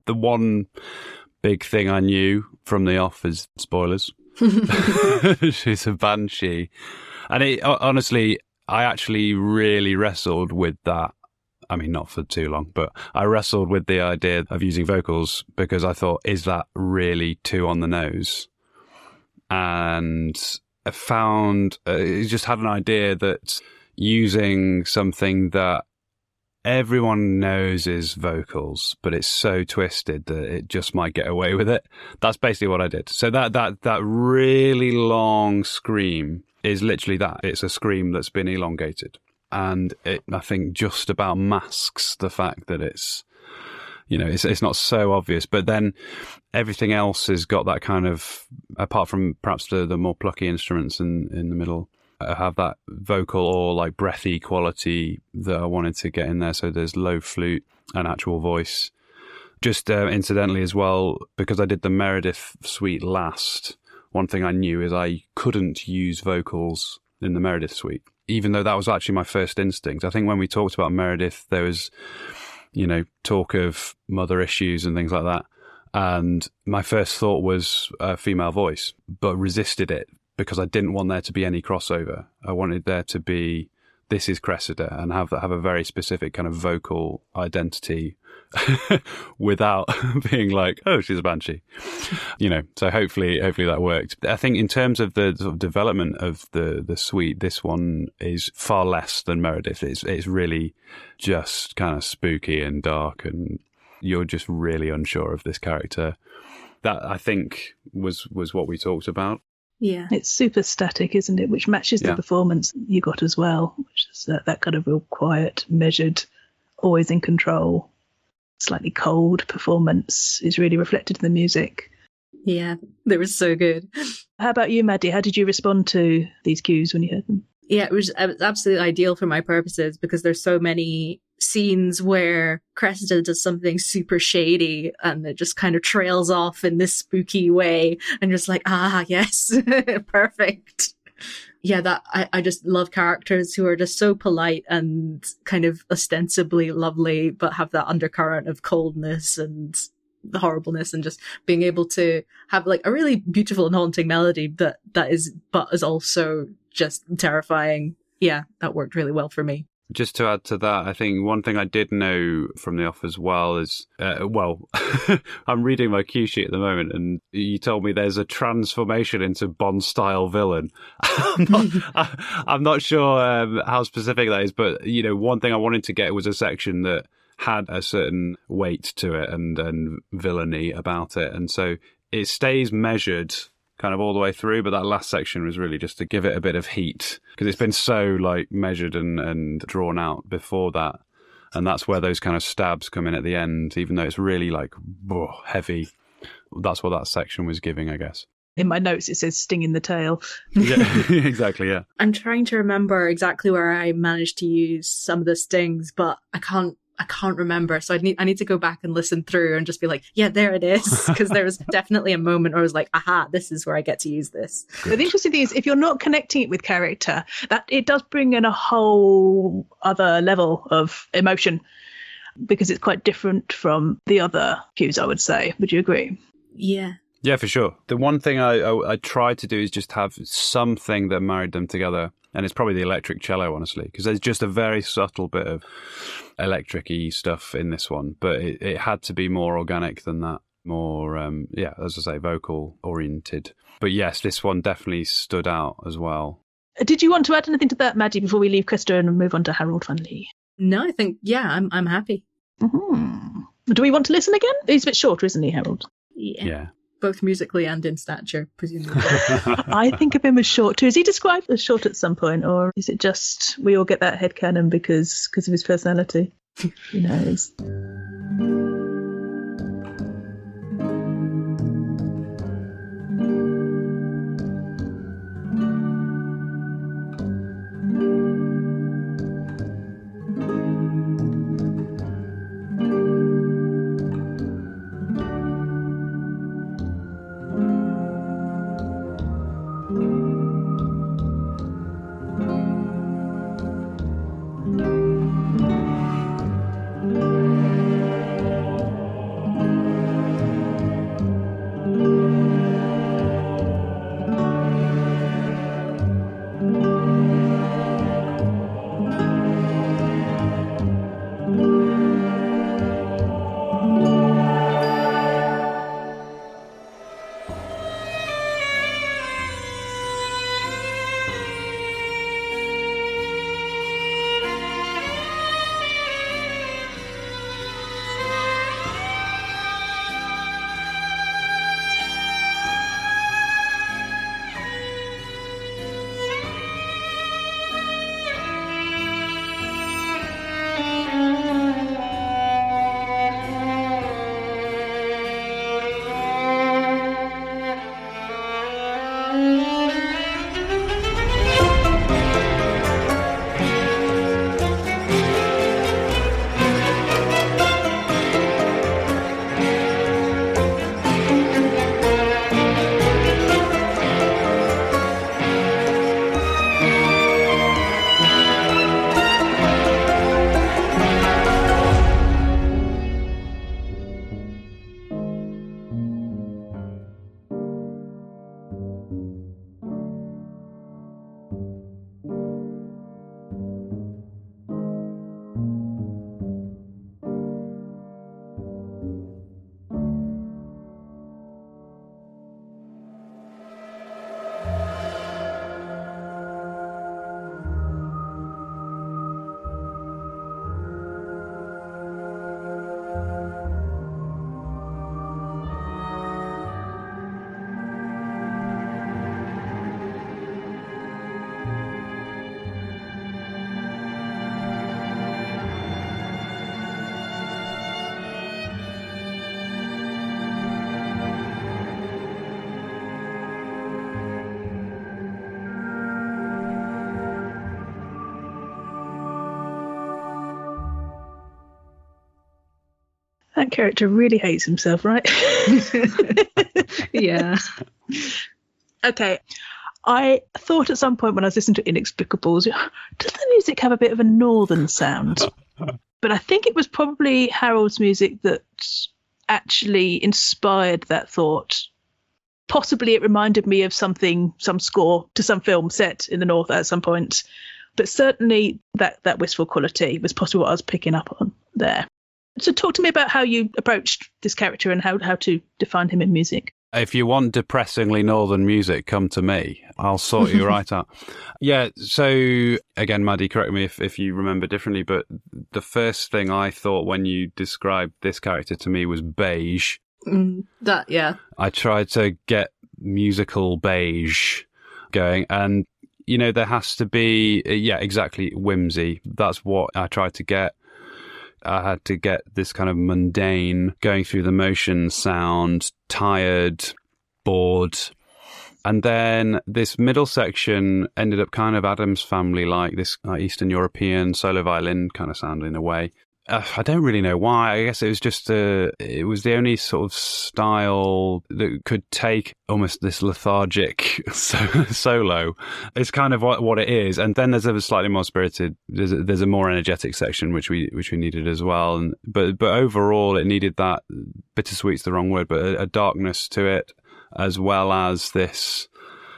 The one big thing I knew from the off is spoilers. She's a banshee. And honestly, I actually really wrestled with that. I mean, not for too long, but I wrestled with the idea of using vocals because I thought, is that really too on the nose? And I found, just had an idea that using something that everyone knows is vocals, but it's so twisted that it just might get away with it. That's basically what I did. So that really long scream is literally that. It's a scream that's been elongated. And it, I think, just about masks the fact that it's, you know, it's not so obvious. But then everything else has got that kind of, apart from perhaps the more plucky instruments in the middle, have that vocal or like breathy quality that I wanted to get in there. So there's low flute and actual voice. Just incidentally as well, because I did the Meredith suite last, one thing I knew is I couldn't use vocals in the Meredith suite, even though that was actually my first instinct. I think when we talked about Meredith, there was, you know, talk of mother issues and things like that. And my first thought was a female voice, but resisted it because I didn't want there to be any crossover. I wanted there to be, this is Cressida, and have a very specific kind of vocal identity without being like, oh, she's a banshee. You know, so hopefully that worked. I think in terms of the sort of development of the suite, this one is far less than Meredith. It's really just kind of spooky and dark, and you're just really unsure of this character. That, I think, was what we talked about. Yeah. It's super static, isn't it? Which matches the performance you got as well, which is that kind of real quiet, measured, always in control, slightly cold performance is really reflected in the music. Yeah, they were so good. How about you, Maddie? How did you respond to these cues when you heard them? Yeah, it was absolutely ideal for my purposes because there's so many scenes where Cressida does something super shady and it just kind of trails off in this spooky way and just like, yes, perfect. Yeah, that I just love characters who are just so polite and kind of ostensibly lovely, but have that undercurrent of coldness and the horribleness, and just being able to have like a really beautiful and haunting melody that is also just terrifying. Yeah, that worked really well for me. Just to add to that, I think one thing I did know from the off as well is, I'm reading my cue sheet at the moment, and you told me there's a transformation into Bond-style villain. I'm not sure how specific that is, but, you know, one thing I wanted to get was a section that had a certain weight to it and villainy about it. And so it stays measured kind of all the way through, but that last section was really just to give it a bit of heat, because it's been so like measured and drawn out before that, and that's where those kind of stabs come in at the end, even though it's really like heavy. That's what that section was giving, I guess. In my notes it says sting in the tail. Yeah, exactly, yeah. I'm trying to remember exactly where I managed to use some of the stings, but I can't remember. So I need to go back and listen through and just be like, yeah, there it is. Because there was definitely a moment where I was like, aha, this is where I get to use this. But the interesting thing is, if you're not connecting it with character, that it does bring in a whole other level of emotion, because it's quite different from the other cues, I would say. Would you agree? Yeah. Yeah, for sure. The one thing I tried to do is just have something that married them together. And it's probably the electric cello, honestly, because there's just a very subtle bit of electric-y stuff in this one. But it had to be more organic than that, more, as I say, vocal-oriented. But yes, this one definitely stood out as well. Did you want to add anything to that, Maddie, before we leave Cressida and move on to Harold Van Lee? No, I think, I'm happy. Mm-hmm. Do we want to listen again? He's a bit shorter, isn't he, Harold? Yeah. Both musically and in stature, presumably. I think of him as short too. Is he described as short at some point, or is it just we all get that headcanon because of his personality? Who knows? That character really hates himself, right? Yeah. Okay. I thought at some point when I was listening to Inexplicables, does the music have a bit of a northern sound? But I think it was probably Harold's music that actually inspired that thought. Possibly it reminded me of some score to some film set in the north at some point. But certainly that wistful quality was possibly what I was picking up on there. So talk to me about how you approached this character and how to define him in music. If you want depressingly northern music, come to me. I'll sort you right out. Yeah, so again, Maddie, correct me if you remember differently, but the first thing I thought when you described this character to me was beige. Yeah. I tried to get musical beige going, and, you know, there has to be, yeah, exactly, whimsy. That's what I tried to get. I had to get this kind of mundane, going through the motions sound, tired, bored. And then this middle section ended up kind of Addams Family, like this Eastern European solo violin kind of sound in a way. I don't really know why. I guess it was just it was the only sort of style that could take almost this lethargic solo. It's kind of what it is. And then there's a slightly more spirited, there's a more energetic section which we needed as well. And but overall it needed that, bittersweet's the wrong word, but a darkness to it, as well as this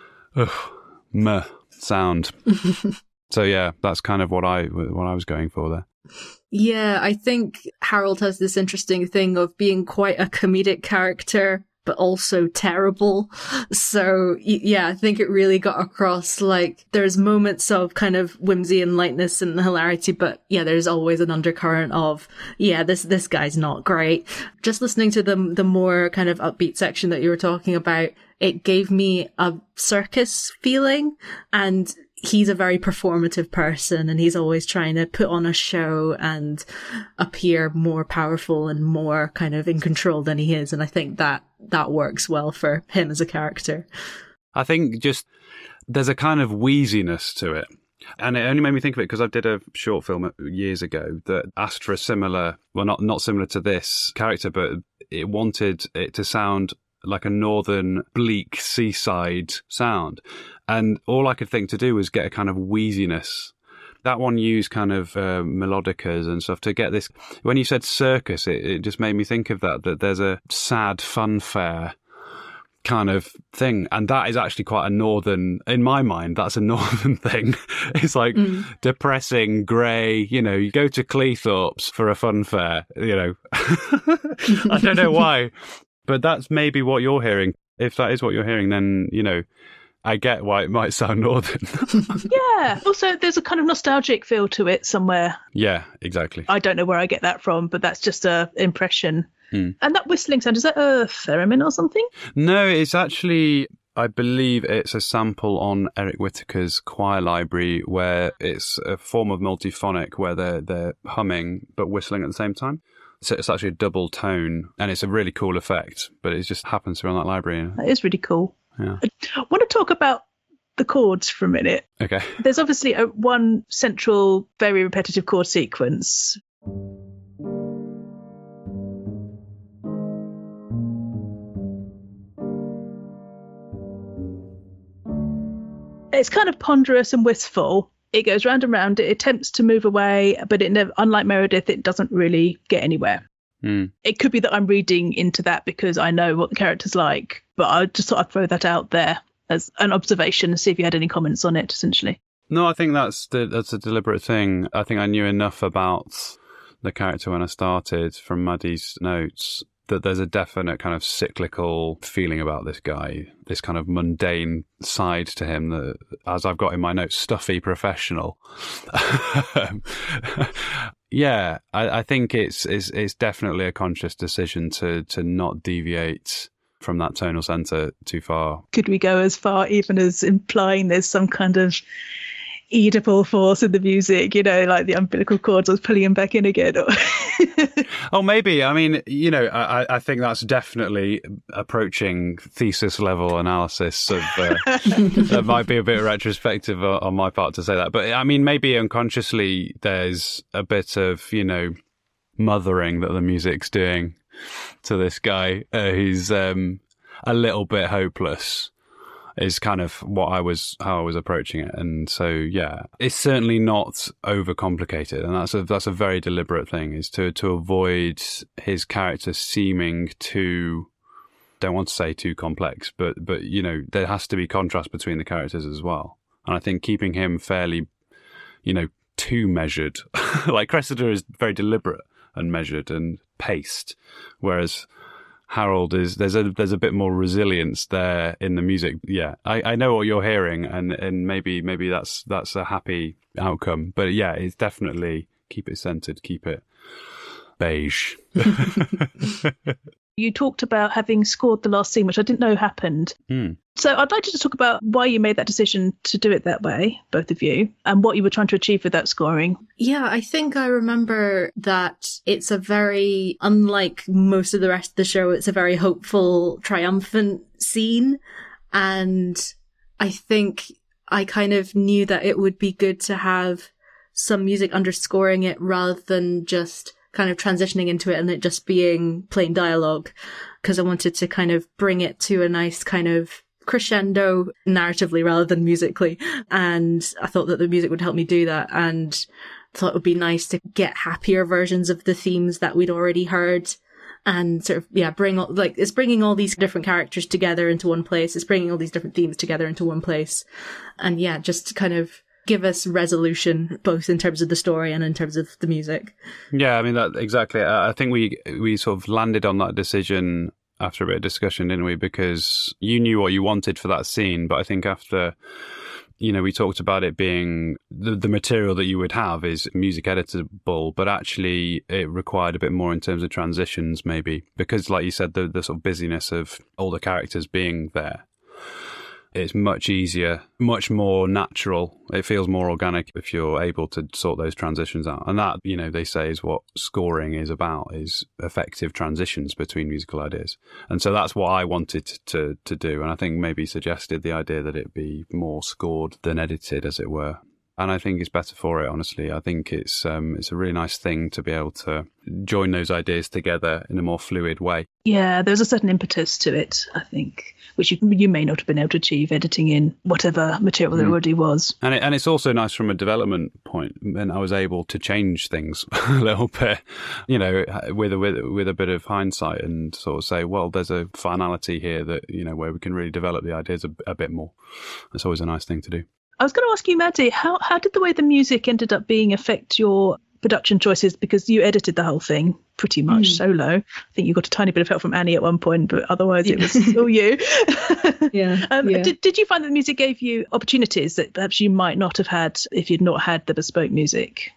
meh sound. So yeah, that's kind of what I was going for there. Yeah, I think Harold has this interesting thing of being quite a comedic character, but also terrible. So yeah, I think it really got across, like, there's moments of kind of whimsy and lightness and hilarity, but yeah, there's always an undercurrent of, yeah, this guy's not great. Just listening to the more kind of upbeat section that you were talking about, it gave me a circus feeling, and he's a very performative person, and he's always trying to put on a show and appear more powerful and more kind of in control than he is. And I think that works well for him as a character. I think just there's a kind of wheeziness to it. And it only made me think of it because I did a short film years ago that asked for a similar, well, not similar to this character, but it wanted it to sound like a northern bleak seaside sound. And all I could think to do was get a kind of wheeziness. That one used kind of melodicas and stuff to get this. When you said circus, it just made me think of that there's a sad funfair kind of thing. And that is actually quite a northern, in my mind, that's a northern thing. It's like depressing, grey, you know, you go to Cleethorpes for a funfair, you know. I don't know why, but that's maybe what you're hearing. If that is what you're hearing, then, you know, I get why it might sound northern. Yeah. Also, there's a kind of nostalgic feel to it somewhere. Yeah, exactly. I don't know where I get that from, but that's just an impression. And that whistling sound, is that a theremin or something? No, it's actually, I believe it's a sample on Eric Whittaker's Choir Library, where it's a form of multiphonic where they're humming but whistling at the same time. So it's actually a double tone, and it's a really cool effect, but it just happens to be on that library. That is really cool. Yeah. I want to talk about the chords for a minute. Okay. There's obviously one central, very repetitive chord sequence. It's kind of ponderous and wistful. It goes round and round. It attempts to move away, but it never, unlike Meredith, it doesn't really get anywhere. It could be that I'm reading into that because I know what the character's like, but I just thought I'd throw that out there as an observation and see if you had any comments on it, essentially. No, I think that's a deliberate thing. I think I knew enough about the character when I started from Maddie's notes that there's a definite kind of cyclical feeling about this guy, this kind of mundane side to him that, as I've got in my notes, stuffy professional. Yeah, I think it's definitely a conscious decision to not deviate from that tonal centre too far. Could we go as far even as implying there's some kind of Oedipal force in the music, you know, like the umbilical cords was pulling him back in again? Oh, maybe. I mean, you know, I think that's definitely approaching thesis level analysis of that might be a bit retrospective on my part to say that. But I mean, maybe unconsciously there's a bit of, you know, mothering that the music's doing to this guy who's a little bit hopeless is kind of how I was approaching it. And so, yeah, it's certainly not overcomplicated. And that's a very deliberate thing, is to avoid his character seeming too, don't want to say too complex, but you know, there has to be contrast between the characters as well. And I think keeping him fairly, you know, too measured, like Cressida is very deliberate and measured and paced, whereas Harold there's a bit more resilience there in the music. Yeah, I know what you're hearing, and maybe that's a happy outcome. But yeah, it's definitely keep it centered, keep it beige. You talked about having scored the last scene, which I didn't know happened. So I'd like you to talk about why you made that decision to do it that way, both of you, and what you were trying to achieve with that scoring. Yeah, I think I remember that it's a very, unlike most of the rest of the show, it's a very hopeful, triumphant scene. And I think I kind of knew that it would be good to have some music underscoring it rather than just kind of transitioning into it and it just being plain dialogue, because I wanted to kind of bring it to a nice kind of crescendo narratively rather than musically. And I thought that the music would help me do that, and thought it would be nice to get happier versions of the themes that we'd already heard, and sort of, yeah, it's bringing all these different characters together into one place. It's bringing all these different themes together into one place. And yeah, just to kind of give us resolution, both in terms of the story and in terms of the music. Yeah, I mean, that exactly. I think we sort of landed on that decision after a bit of discussion, didn't we? Because you knew what you wanted for that scene, but I think after, you know, we talked about it being the material that you would have is music editable, but actually it required a bit more in terms of transitions, maybe, because like you said, the sort of busyness of all the characters being there. It's much easier, much more natural. It feels more organic if you're able to sort those transitions out. And that, you know, they say is what scoring is about, is effective transitions between musical ideas. And so that's what I wanted to do. And I think maybe suggested the idea that it be more scored than edited, as it were. And I think it's better for it, honestly. I think it's a really nice thing to be able to join those ideas together in a more fluid way. Yeah, there's a certain impetus to it, I think, which you may not have been able to achieve editing in whatever material there already was. And it's also nice from a development point. And I was able to change things a little bit, you know, with a bit of hindsight, and sort of say, well, there's a finality here that, you know, where we can really develop the ideas a bit more. It's always a nice thing to do. I was going to ask you, Maddie, how did the way the music ended up being affect your production choices? Because you edited the whole thing pretty much solo. I think you got a tiny bit of help from Annie at one point, but otherwise it was all you. Yeah. Did you find that the music gave you opportunities that perhaps you might not have had if you'd not had the bespoke music?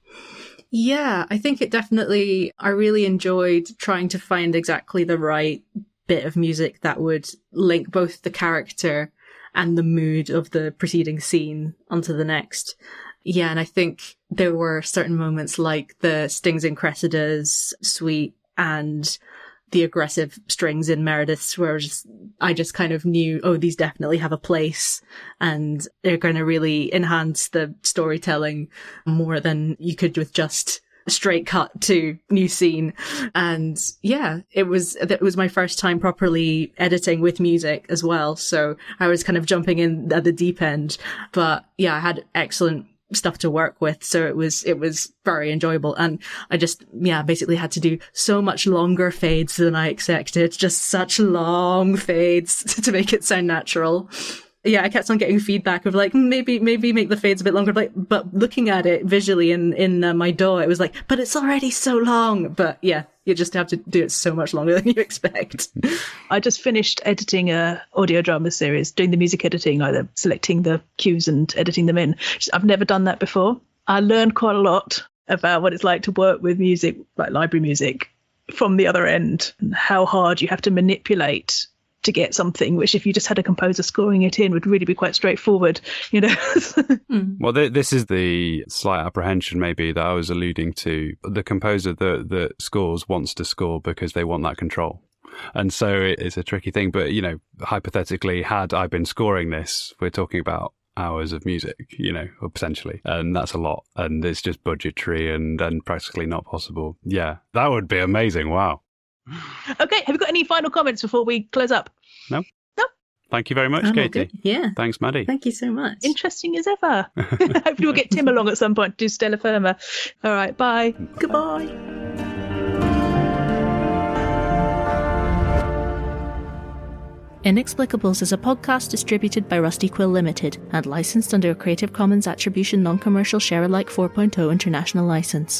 Yeah, I think it definitely, I really enjoyed trying to find exactly the right bit of music that would link both the character and the mood of the preceding scene onto the next. Yeah, and I think there were certain moments like the stings in Cressida's suite and the aggressive strings in Meredith's, where I just kind of knew, oh, these definitely have a place and they're going to really enhance the storytelling more than you could with just straight cut to new scene. And yeah, it was my first time properly editing with music as well, so I was kind of jumping in at the deep end, but yeah, I had excellent stuff to work with, so it was very enjoyable. And I just basically had to do so much longer fades than I expected, just such long fades to make it sound natural. Yeah, I kept on getting feedback of like, maybe make the fades a bit longer. But looking at it visually in my DAW, it was like, but it's already so long. But yeah, you just have to do it so much longer than you expect. I just finished editing a audio drama series, doing the music editing, like selecting the cues and editing them in. I've never done that before. I learned quite a lot about what it's like to work with music, like library music, from the other end, and how hard you have to manipulate to get something, which if you just had a composer scoring it in would really be quite straightforward, you know. Well, this is the slight apprehension maybe that I was alluding to. The composer that scores wants to score because they want that control. And so it's a tricky thing. But, you know, hypothetically, had I been scoring this, we're talking about hours of music, or potentially. And that's a lot. And it's just budgetary and practically not possible. Yeah, that would be amazing. Wow. Okay, have you got any final comments before we close up? No. No. Thank you very much, I'm all Katie. good. Yeah. Thanks, Maddie. Thank you so much. Interesting as ever. Hopefully we'll get Tim along at some point to do Stella Firma. All right, bye. Goodbye. Inexplicables is a podcast distributed by Rusty Quill Limited and licensed under a Creative Commons Attribution Non-Commercial Share-alike 4.0 international license.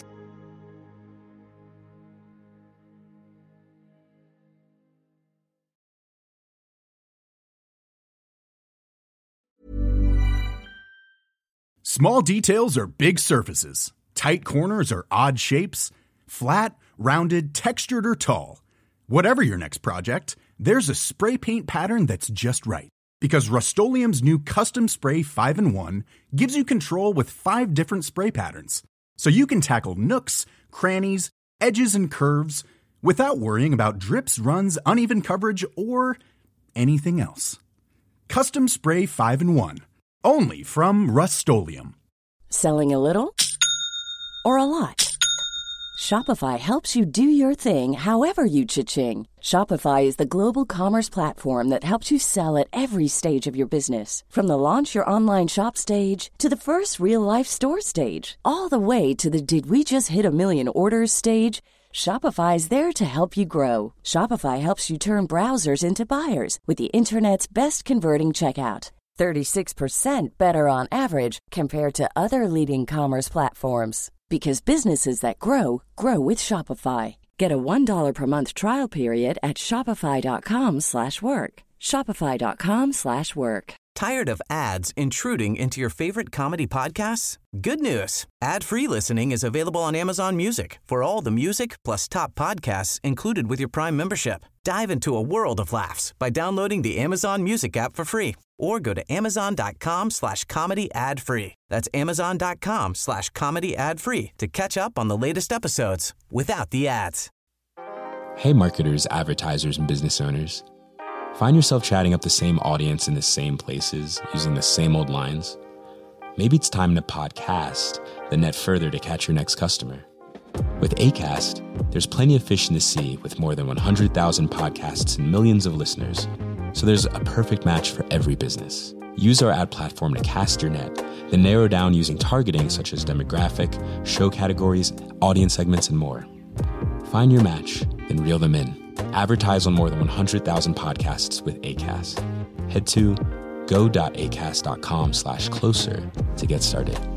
Small details are big surfaces. Tight corners are odd shapes. Flat, rounded, textured, or tall. Whatever your next project, there's a spray paint pattern that's just right. Because Rust-Oleum's new Custom Spray 5-in-1 gives you control with 5 different spray patterns. So you can tackle nooks, crannies, edges, and curves without worrying about drips, runs, uneven coverage, or anything else. Custom Spray 5-in-1. Only from Rust-Oleum. Selling a little or a lot? Shopify helps you do your thing however you cha-ching. Shopify is the global commerce platform that helps you sell at every stage of your business. From the launch your online shop stage to the first real-life store stage, all the way to the did we just hit a million orders stage. Shopify's there to help you grow. Shopify helps you turn browsers into buyers with the internet's best converting checkout. 36% better on average compared to other leading commerce platforms. Because businesses that grow, grow with Shopify. Get a $1 per month trial period at shopify.com/work. Shopify.com/work. Tired of ads intruding into your favorite comedy podcasts? Good news. Ad-free listening is available on Amazon Music for all the music plus top podcasts included with your Prime membership. Dive into a world of laughs by downloading the Amazon Music app for free or go to amazon.com/comedy ad-free. That's amazon.com/comedy ad-free to catch up on the latest episodes without the ads. Hey marketers, advertisers, and business owners. Find yourself chatting up the same audience in the same places, using the same old lines? Maybe it's time to podcast, then net further to catch your next customer. With Acast, there's plenty of fish in the sea with more than 100,000 podcasts and millions of listeners. So there's a perfect match for every business. Use our ad platform to cast your net, then narrow down using targeting such as demographic, show categories, audience segments, and more. Find your match, then reel them in. Advertise on more than 100,000 podcasts with Acast. Head to go.acast.com/closer to get started.